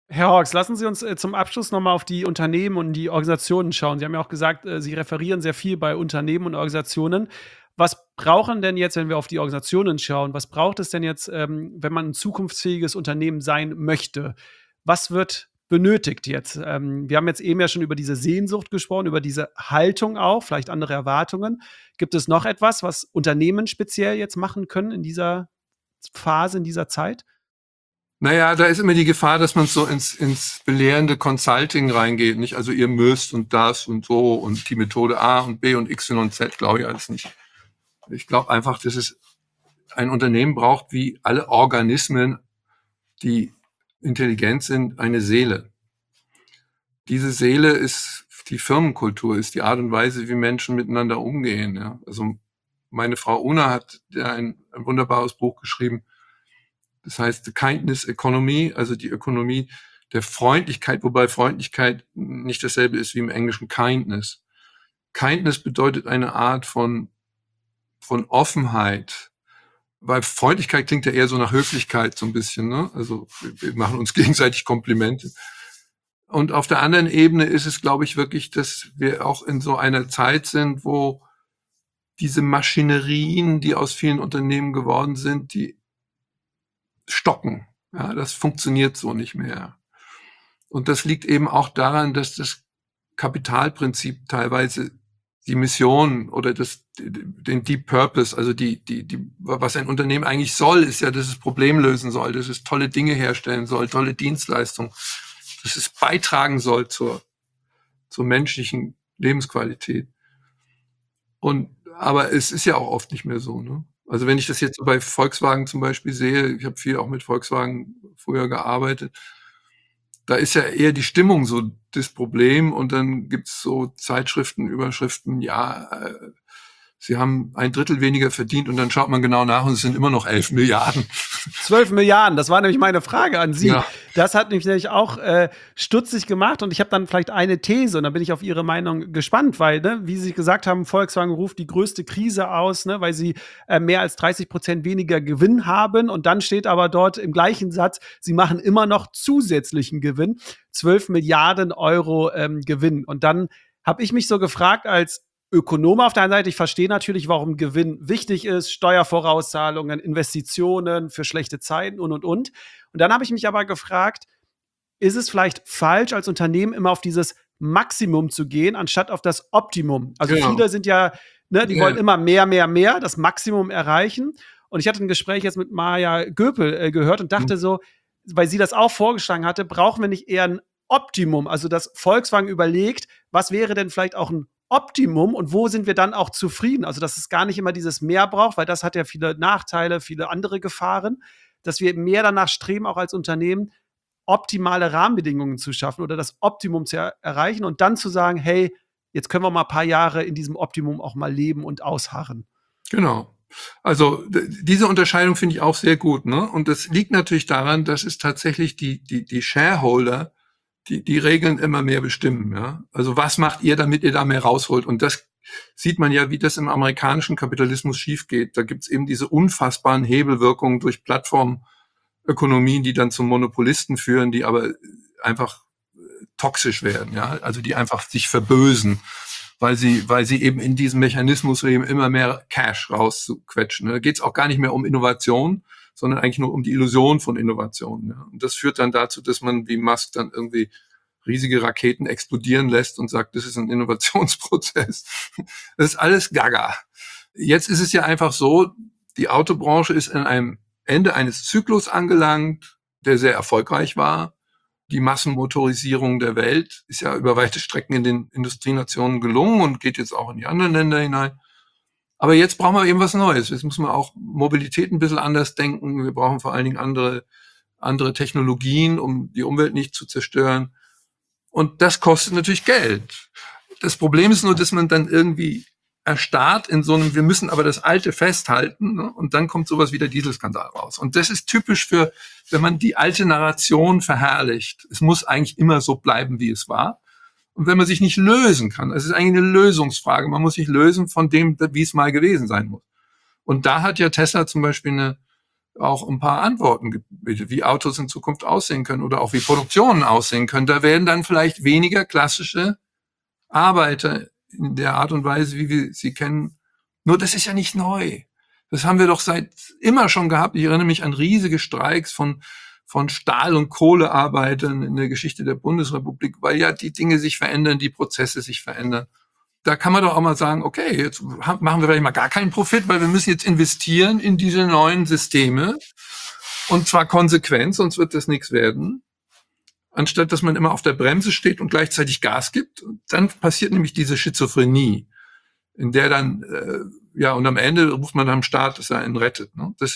Herr Hawkes, lassen Sie uns zum Abschluss nochmal auf die Unternehmen und die Organisationen schauen. Sie haben ja auch gesagt, Sie referieren sehr viel bei Unternehmen und Organisationen. Was brauchen denn jetzt, wenn wir auf die Organisationen schauen, was braucht es denn jetzt, wenn man ein zukunftsfähiges Unternehmen sein möchte? Was wird benötigt jetzt? Wir haben jetzt eben ja schon über diese Sehnsucht gesprochen, über diese Haltung auch, vielleicht andere Erwartungen. Gibt es noch etwas, was Unternehmen speziell jetzt machen können in dieser Phase, in dieser Zeit? Naja, da ist immer die Gefahr, dass man so ins belehrende Consulting reingeht, nicht? Also ihr müsst und das und so und die Methode A und B und X, Y und Z, glaube ich alles nicht. Ich glaube einfach, dass es ein Unternehmen braucht, wie alle Organismen, die intelligent sind, eine Seele. Diese Seele ist die Firmenkultur, ist die Art und Weise, wie Menschen miteinander umgehen. Ja. Also meine Frau Una hat ja ein wunderbares Buch geschrieben. Das heißt The Kindness Economy, also die Ökonomie der Freundlichkeit, wobei Freundlichkeit nicht dasselbe ist wie im Englischen Kindness. Kindness bedeutet eine Art von Offenheit, weil Freundlichkeit klingt ja eher so nach Höflichkeit so ein bisschen, ne? Also wir machen uns gegenseitig Komplimente. Und auf der anderen Ebene ist es, glaube ich, wirklich, dass wir auch in so einer Zeit sind, wo diese Maschinerien, die aus vielen Unternehmen geworden sind, die stocken. Ja, das funktioniert so nicht mehr. Und das liegt eben auch daran, dass das Kapitalprinzip teilweise die Mission oder den Deep Purpose, also was ein Unternehmen eigentlich soll, ist ja, dass es Probleme lösen soll, dass es tolle Dinge herstellen soll, tolle Dienstleistungen, dass es beitragen soll zur menschlichen Lebensqualität. Aber es ist ja auch oft nicht mehr so, ne? Also wenn ich das jetzt so bei Volkswagen zum Beispiel sehe, ich habe viel auch mit Volkswagen früher gearbeitet, da ist ja eher die Stimmung so das Problem und dann gibt's so Zeitschriften, Überschriften, ja, sie haben 1/3 weniger verdient und dann schaut man genau nach und es sind immer noch 11 Milliarden. 12 Milliarden, das war nämlich meine Frage an Sie. Ja. Das hat mich nämlich auch stutzig gemacht und ich habe dann vielleicht eine These und da bin ich auf Ihre Meinung gespannt, weil, ne, wie Sie gesagt haben, Volkswagen ruft die größte Krise aus, ne, weil sie mehr als 30% weniger Gewinn haben und dann steht aber dort im gleichen Satz, sie machen immer noch zusätzlichen Gewinn, 12 Milliarden Euro Gewinn. Und dann habe ich mich so gefragt als Ökonom auf der einen Seite, ich verstehe natürlich, warum Gewinn wichtig ist, Steuervorauszahlungen, Investitionen für schlechte Zeiten und. Und dann habe ich mich aber gefragt, ist es vielleicht falsch, als Unternehmen immer auf dieses Maximum zu gehen, anstatt auf das Optimum? Also Genau. viele sind ja, ne, die wollen immer mehr, das Maximum erreichen. Und ich hatte ein Gespräch jetzt mit Maja Göpel gehört und dachte so, weil sie das auch vorgeschlagen hatte, brauchen wir nicht eher ein Optimum? Also, dass Volkswagen überlegt, was wäre denn vielleicht auch ein Optimum und wo sind wir dann auch zufrieden? Also, dass es gar nicht immer dieses Mehr braucht, weil das hat ja viele Nachteile, viele andere Gefahren, dass wir mehr danach streben, auch als Unternehmen, optimale Rahmenbedingungen zu schaffen oder das Optimum zu erreichen und dann zu sagen, hey, jetzt können wir mal ein paar Jahre in diesem Optimum auch mal leben und ausharren. Genau. Also diese Unterscheidung finde ich auch sehr gut, ne? Und das liegt natürlich daran, dass es tatsächlich die Shareholder, die Regeln immer mehr bestimmen, ja. Also was macht ihr, damit ihr da mehr rausholt? Und das sieht man ja, wie das im amerikanischen Kapitalismus schief geht. Da gibt's eben diese unfassbaren Hebelwirkungen durch Plattformökonomien, die dann zum Monopolisten führen, die aber einfach toxisch werden, ja. Also die einfach sich verbösen, weil sie eben in diesem Mechanismus eben immer mehr Cash rauszuquetschen. Da geht's auch gar nicht mehr um Innovation, sondern eigentlich nur um die Illusion von Innovation. Ja. Und das führt dann dazu, dass man wie Musk dann irgendwie riesige Raketen explodieren lässt und sagt, das ist ein Innovationsprozess. Das ist alles Gaga. Jetzt ist es ja einfach so, die Autobranche ist an einem Ende eines Zyklus angelangt, der sehr erfolgreich war. Die Massenmotorisierung der Welt ist ja über weite Strecken in den Industrienationen gelungen und geht jetzt auch in die anderen Länder hinein. Aber jetzt brauchen wir eben was Neues. Jetzt muss man auch Mobilität ein bisschen anders denken. Wir brauchen vor allen Dingen andere Technologien, um die Umwelt nicht zu zerstören. Und das kostet natürlich Geld. Das Problem ist nur, dass man dann irgendwie erstarrt in so einem, wir müssen aber das Alte festhalten, ne? Und dann kommt sowas wie der Dieselskandal raus. Und das ist typisch für, wenn man die alte Narration verherrlicht. Es muss eigentlich immer so bleiben, wie es war. Und wenn man sich nicht lösen kann, es ist eigentlich eine Lösungsfrage, man muss sich lösen von dem, wie es mal gewesen sein muss. Und da hat ja Tesla zum Beispiel auch ein paar Antworten gebeten, wie Autos in Zukunft aussehen können oder auch wie Produktionen aussehen können. Da werden dann vielleicht weniger klassische Arbeiter in der Art und Weise, wie wir sie kennen. Nur das ist ja nicht neu. Das haben wir doch seit immer schon gehabt. Ich erinnere mich an riesige Streiks von Stahl- und Kohlearbeitern in der Geschichte der Bundesrepublik, weil ja die Dinge sich verändern, die Prozesse sich verändern. Da kann man doch auch mal sagen, okay, jetzt machen wir vielleicht mal gar keinen Profit, weil wir müssen jetzt investieren in diese neuen Systeme und zwar konsequent, sonst wird das nichts werden. Anstatt dass man immer auf der Bremse steht und gleichzeitig Gas gibt. Und dann passiert nämlich diese Schizophrenie, in der dann, und am Ende ruft man am Staat, dass er einen rettet. Ne? Das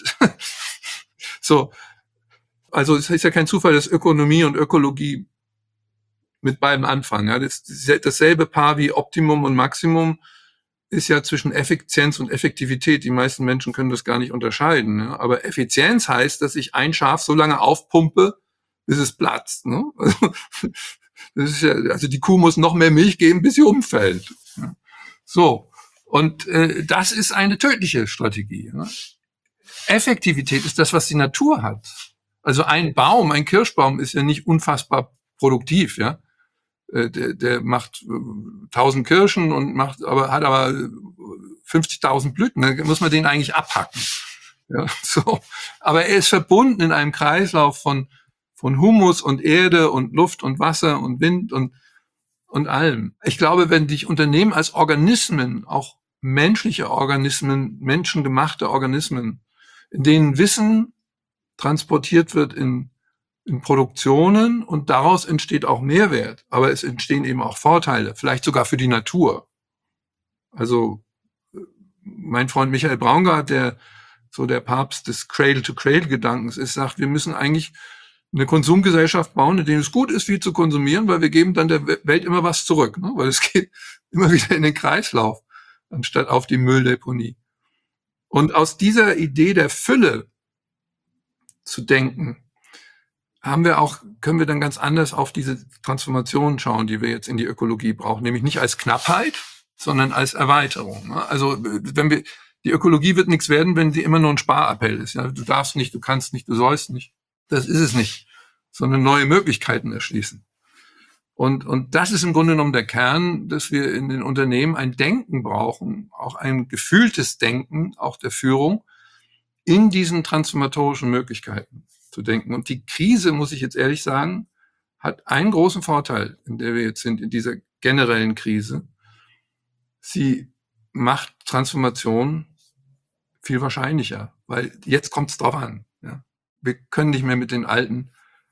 so. Also es ist ja kein Zufall, dass Ökonomie und Ökologie mit beiden anfangen. Ja? Dasselbe Paar wie Optimum und Maximum ist ja zwischen Effizienz und Effektivität. Die meisten Menschen können das gar nicht unterscheiden. Ja? Aber Effizienz heißt, dass ich ein Schaf so lange aufpumpe, bis es platzt. Ne? Das ist ja, also die Kuh muss noch mehr Milch geben, bis sie umfällt. Ja? So, und das ist eine tödliche Strategie. Ne? Effektivität ist das, was die Natur hat. Also ein Kirschbaum ist ja nicht unfassbar produktiv, ja. Der macht 1000 Kirschen und hat aber 50.000 Blüten. Da muss man den eigentlich abhacken. Ja, so. Aber er ist verbunden in einem Kreislauf von Humus und Erde und Luft und Wasser und Wind und allem. Ich glaube, wenn dich Unternehmen als Organismen, auch menschliche Organismen, menschengemachte Organismen, in denen Wissen transportiert wird in Produktionen und daraus entsteht auch Mehrwert, aber es entstehen eben auch Vorteile, vielleicht sogar für die Natur. Also mein Freund Michael Braungart, der so der Papst des Cradle-to-Cradle-Gedankens ist, sagt, wir müssen eigentlich eine Konsumgesellschaft bauen, in der es gut ist, viel zu konsumieren, weil wir geben dann der Welt immer was zurück, ne? Weil es geht immer wieder in den Kreislauf, anstatt auf die Mülldeponie. Und aus dieser Idee der Fülle zu denken, können wir dann ganz anders auf diese Transformation schauen, die wir jetzt in die Ökologie brauchen, nämlich nicht als Knappheit, sondern als Erweiterung. Also die Ökologie wird nichts werden, wenn sie immer nur ein Sparappell ist. Ja, du darfst nicht, du kannst nicht, du sollst nicht. Das ist es nicht, sondern neue Möglichkeiten erschließen. Und das ist im Grunde genommen der Kern, dass wir in den Unternehmen ein Denken brauchen, auch ein gefühltes Denken, auch der Führung, in diesen transformatorischen Möglichkeiten zu denken. Und die Krise, muss ich jetzt ehrlich sagen, hat einen großen Vorteil, in der wir jetzt sind, in dieser generellen Krise. Sie macht Transformation viel wahrscheinlicher, weil jetzt kommt es drauf an. Ja. Wir können nicht mehr mit den alten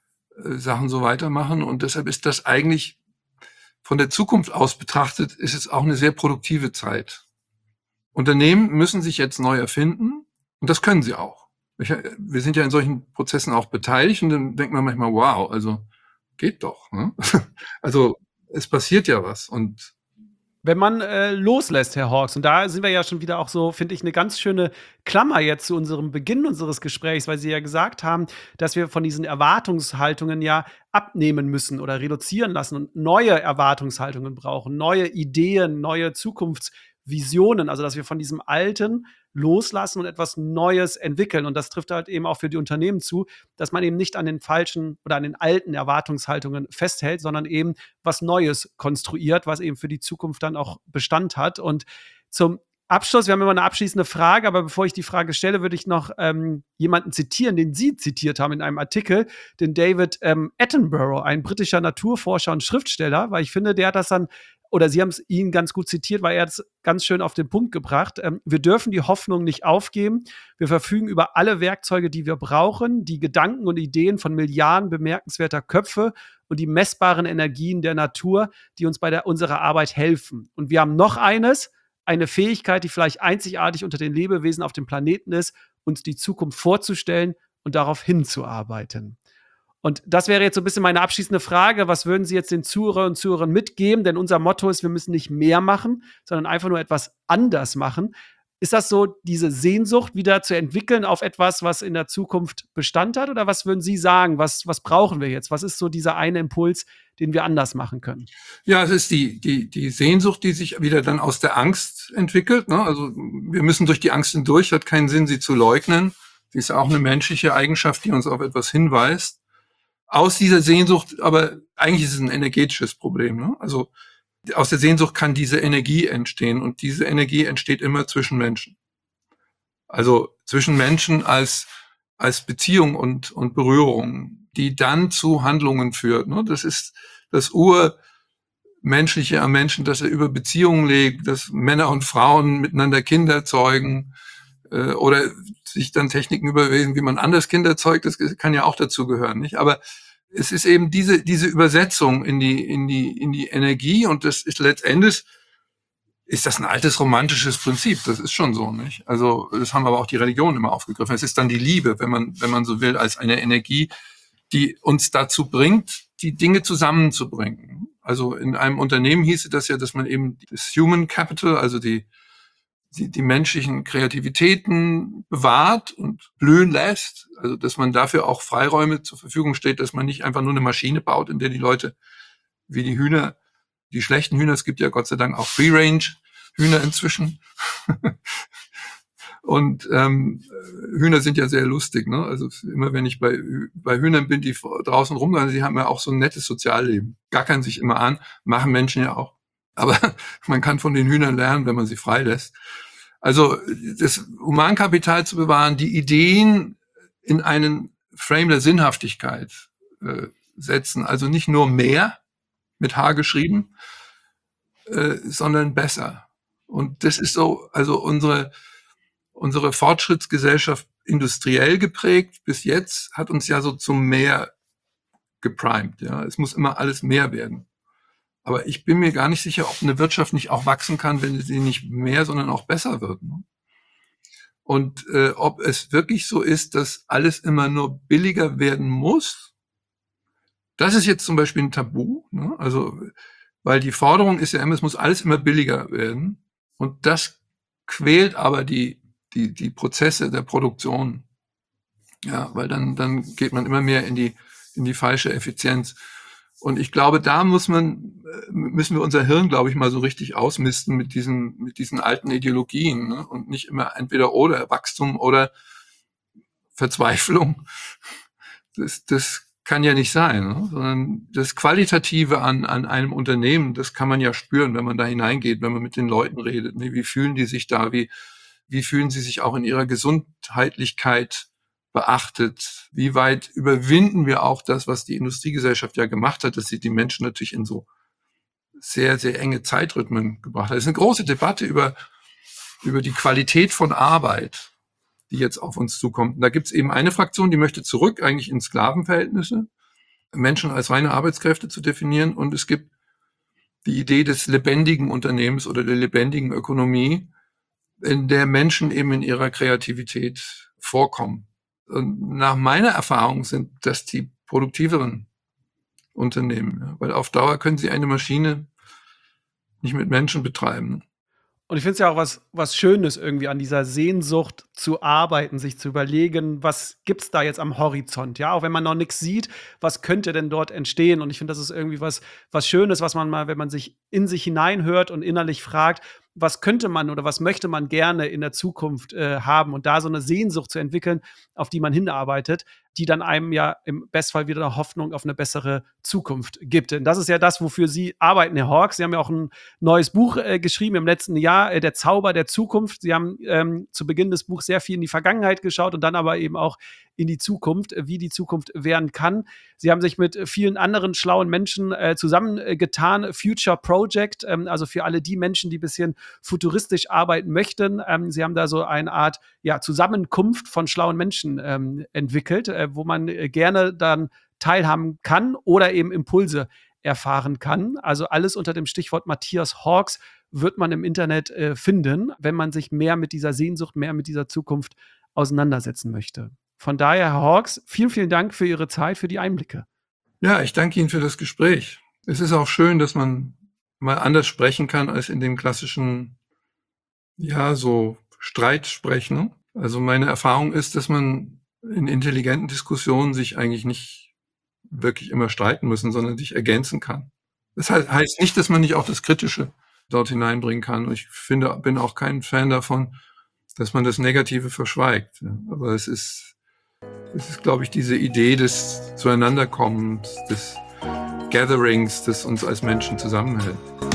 Sachen so weitermachen und deshalb ist das eigentlich von der Zukunft aus betrachtet, ist es auch eine sehr produktive Zeit. Unternehmen müssen sich jetzt neu erfinden. Und das können sie auch. Wir sind ja in solchen Prozessen auch beteiligt und dann denkt man manchmal, wow, also geht doch. Ne? Also es passiert ja was. Und wenn man loslässt, Herr Hawkes, und da sind wir ja schon wieder auch so, finde ich, eine ganz schöne Klammer jetzt zu unserem Beginn unseres Gesprächs, weil Sie ja gesagt haben, dass wir von diesen Erwartungshaltungen ja abnehmen müssen oder reduzieren lassen und neue Erwartungshaltungen brauchen, neue Ideen, neue Zukunftsvisionen, also dass wir von diesem Alten loslassen und etwas Neues entwickeln. Und das trifft halt eben auch für die Unternehmen zu, dass man eben nicht an den falschen oder an den alten Erwartungshaltungen festhält, sondern eben was Neues konstruiert, was eben für die Zukunft dann auch Bestand hat. Und zum Abschluss, wir haben immer eine abschließende Frage, aber bevor ich die Frage stelle, würde ich noch jemanden zitieren, den Sie zitiert haben in einem Artikel, den David Attenborough, ein britischer Naturforscher und Schriftsteller, weil ich finde, der hat das dann, oder Sie haben es ihn ganz gut zitiert, weil er es ganz schön auf den Punkt gebracht. Wir dürfen die Hoffnung nicht aufgeben. Wir verfügen über alle Werkzeuge, die wir brauchen, die Gedanken und Ideen von Milliarden bemerkenswerter Köpfe und die messbaren Energien der Natur, die uns bei unserer Arbeit helfen. Und wir haben noch eine Fähigkeit, die vielleicht einzigartig unter den Lebewesen auf dem Planeten ist, uns die Zukunft vorzustellen und darauf hinzuarbeiten. Und das wäre jetzt so ein bisschen meine abschließende Frage. Was würden Sie jetzt den Zuhörern und Zuhörern mitgeben? Denn unser Motto ist, wir müssen nicht mehr machen, sondern einfach nur etwas anders machen. Ist das so, diese Sehnsucht wieder zu entwickeln auf etwas, was in der Zukunft Bestand hat? Oder was würden Sie sagen? Was brauchen wir jetzt? Was ist so dieser eine Impuls, den wir anders machen können? Ja, es ist die Sehnsucht, die sich wieder dann aus der Angst entwickelt. Ne? Also wir müssen durch die Angst hindurch, hat keinen Sinn, sie zu leugnen. Die ist auch eine menschliche Eigenschaft, die uns auf etwas hinweist. Aus dieser Sehnsucht, aber eigentlich ist es ein energetisches Problem, ne? Also aus der Sehnsucht kann diese Energie entstehen und diese Energie entsteht immer zwischen Menschen. Also zwischen Menschen als Beziehung und Berührung, die dann zu Handlungen führt, ne? Das ist das Urmenschliche am Menschen, dass er über Beziehungen lebt, dass Männer und Frauen miteinander Kinder zeugen, oder sich dann Techniken überlegen, wie man anders Kinder zeugt, das kann ja auch dazu gehören, nicht? Aber es ist eben diese Übersetzung in die Energie, und das ist letztendlich, ist das ein altes romantisches Prinzip. Das ist schon so, nicht? Also, das haben aber auch die Religionen immer aufgegriffen. Es ist dann die Liebe, wenn man so will, als eine Energie, die uns dazu bringt, die Dinge zusammenzubringen. Also in einem Unternehmen hieße das ja, dass man eben das Human Capital, also die menschlichen Kreativitäten bewahrt und blühen lässt, also dass man dafür auch Freiräume zur Verfügung steht, dass man nicht einfach nur eine Maschine baut, in der die Leute wie die Hühner, die schlechten Hühner, es gibt ja Gott sei Dank auch Free-Range-Hühner inzwischen. Und Hühner sind ja sehr lustig, ne? Also immer wenn ich bei Hühnern bin, die draußen rumrennen, sie haben ja auch so ein nettes Sozialleben. Gackern sich immer an, machen Menschen ja auch. Aber man kann von den Hühnern lernen, wenn man sie freilässt. Also das Humankapital zu bewahren, die Ideen in einen Frame der Sinnhaftigkeit setzen. Also nicht nur mehr, mit H geschrieben, sondern besser. Und das ist so, also unsere Fortschrittsgesellschaft industriell geprägt bis jetzt hat uns ja so zum Mehr geprimed. Ja, es muss immer alles mehr werden. Aber ich bin mir gar nicht sicher, ob eine Wirtschaft nicht auch wachsen kann, wenn sie nicht mehr, sondern auch besser wird. Ne? Und ob es wirklich so ist, dass alles immer nur billiger werden muss, das ist jetzt zum Beispiel ein Tabu. Ne? Also, weil die Forderung ist ja immer, es muss alles immer billiger werden. Und das quält aber die Prozesse der Produktion. Ja, weil dann geht man immer mehr in die falsche Effizienz. Und ich glaube, da müssen wir unser Hirn, glaube ich, mal so richtig ausmisten mit diesen alten Ideologien, ne? Und nicht immer entweder oder Wachstum oder Verzweiflung. Das kann ja nicht sein, ne? Sondern das Qualitative an einem Unternehmen, das kann man ja spüren, wenn man da hineingeht, wenn man mit den Leuten redet. Ne? Wie fühlen die sich da? Wie fühlen sie sich auch in ihrer Gesundheitlichkeit beachtet? Wie weit überwinden wir auch das, was die Industriegesellschaft ja gemacht hat, dass sie die Menschen natürlich in so sehr, sehr enge Zeitrhythmen gebracht hat? Es ist eine große Debatte über die Qualität von Arbeit, die jetzt auf uns zukommt. Und da gibt es eben eine Fraktion, die möchte zurück eigentlich in Sklavenverhältnisse, Menschen als reine Arbeitskräfte zu definieren. Und es gibt die Idee des lebendigen Unternehmens oder der lebendigen Ökonomie, in der Menschen eben in ihrer Kreativität vorkommen. Und nach meiner Erfahrung sind das die produktiveren Unternehmen, ja, weil auf Dauer können sie eine Maschine nicht mit Menschen betreiben. Und ich finde es ja auch was Schönes irgendwie an dieser Sehnsucht zu arbeiten, sich zu überlegen, was gibt's da jetzt am Horizont? Ja, auch wenn man noch nichts sieht, was könnte denn dort entstehen? Und ich finde, das ist irgendwie was Schönes, was man mal, wenn man sich in sich hineinhört und innerlich fragt, was könnte man oder was möchte man gerne in der Zukunft haben? Und da so eine Sehnsucht zu entwickeln, auf die man hinarbeitet, die dann einem ja im Bestfall wieder eine Hoffnung auf eine bessere Zukunft gibt. Denn das ist ja das, wofür Sie arbeiten, Herr Hawkes. Sie haben ja auch ein neues Buch geschrieben im letzten Jahr, Der Zauber der Zukunft. Sie haben zu Beginn des Buchs sehr viel in die Vergangenheit geschaut und dann aber eben auch in die Zukunft, wie die Zukunft werden kann. Sie haben sich mit vielen anderen schlauen Menschen zusammengetan. Future Project, also für alle die Menschen, die ein bisschen futuristisch arbeiten möchten. Sie haben da so eine Art Zusammenkunft von schlauen Menschen entwickelt, wo man gerne dann teilhaben kann oder eben Impulse erfahren kann. Also alles unter dem Stichwort Matthias Hawkes wird man im Internet finden, wenn man sich mehr mit dieser Sehnsucht, mehr mit dieser Zukunft auseinandersetzen möchte. Von daher, Herr Hawkes, vielen, vielen Dank für Ihre Zeit, für die Einblicke. Ja, ich danke Ihnen für das Gespräch. Es ist auch schön, dass man mal anders sprechen kann als in dem klassischen, so Streitsprechen. Also meine Erfahrung ist, dass man in intelligenten Diskussionen sich eigentlich nicht wirklich immer streiten müssen, sondern sich ergänzen kann. Das heißt nicht, dass man nicht auch das Kritische dort hineinbringen kann. Und ich bin auch kein Fan davon, dass man das Negative verschweigt. Aber es ist, glaube ich, diese Idee des Zueinanderkommens, des Gatherings, das uns als Menschen zusammenhält.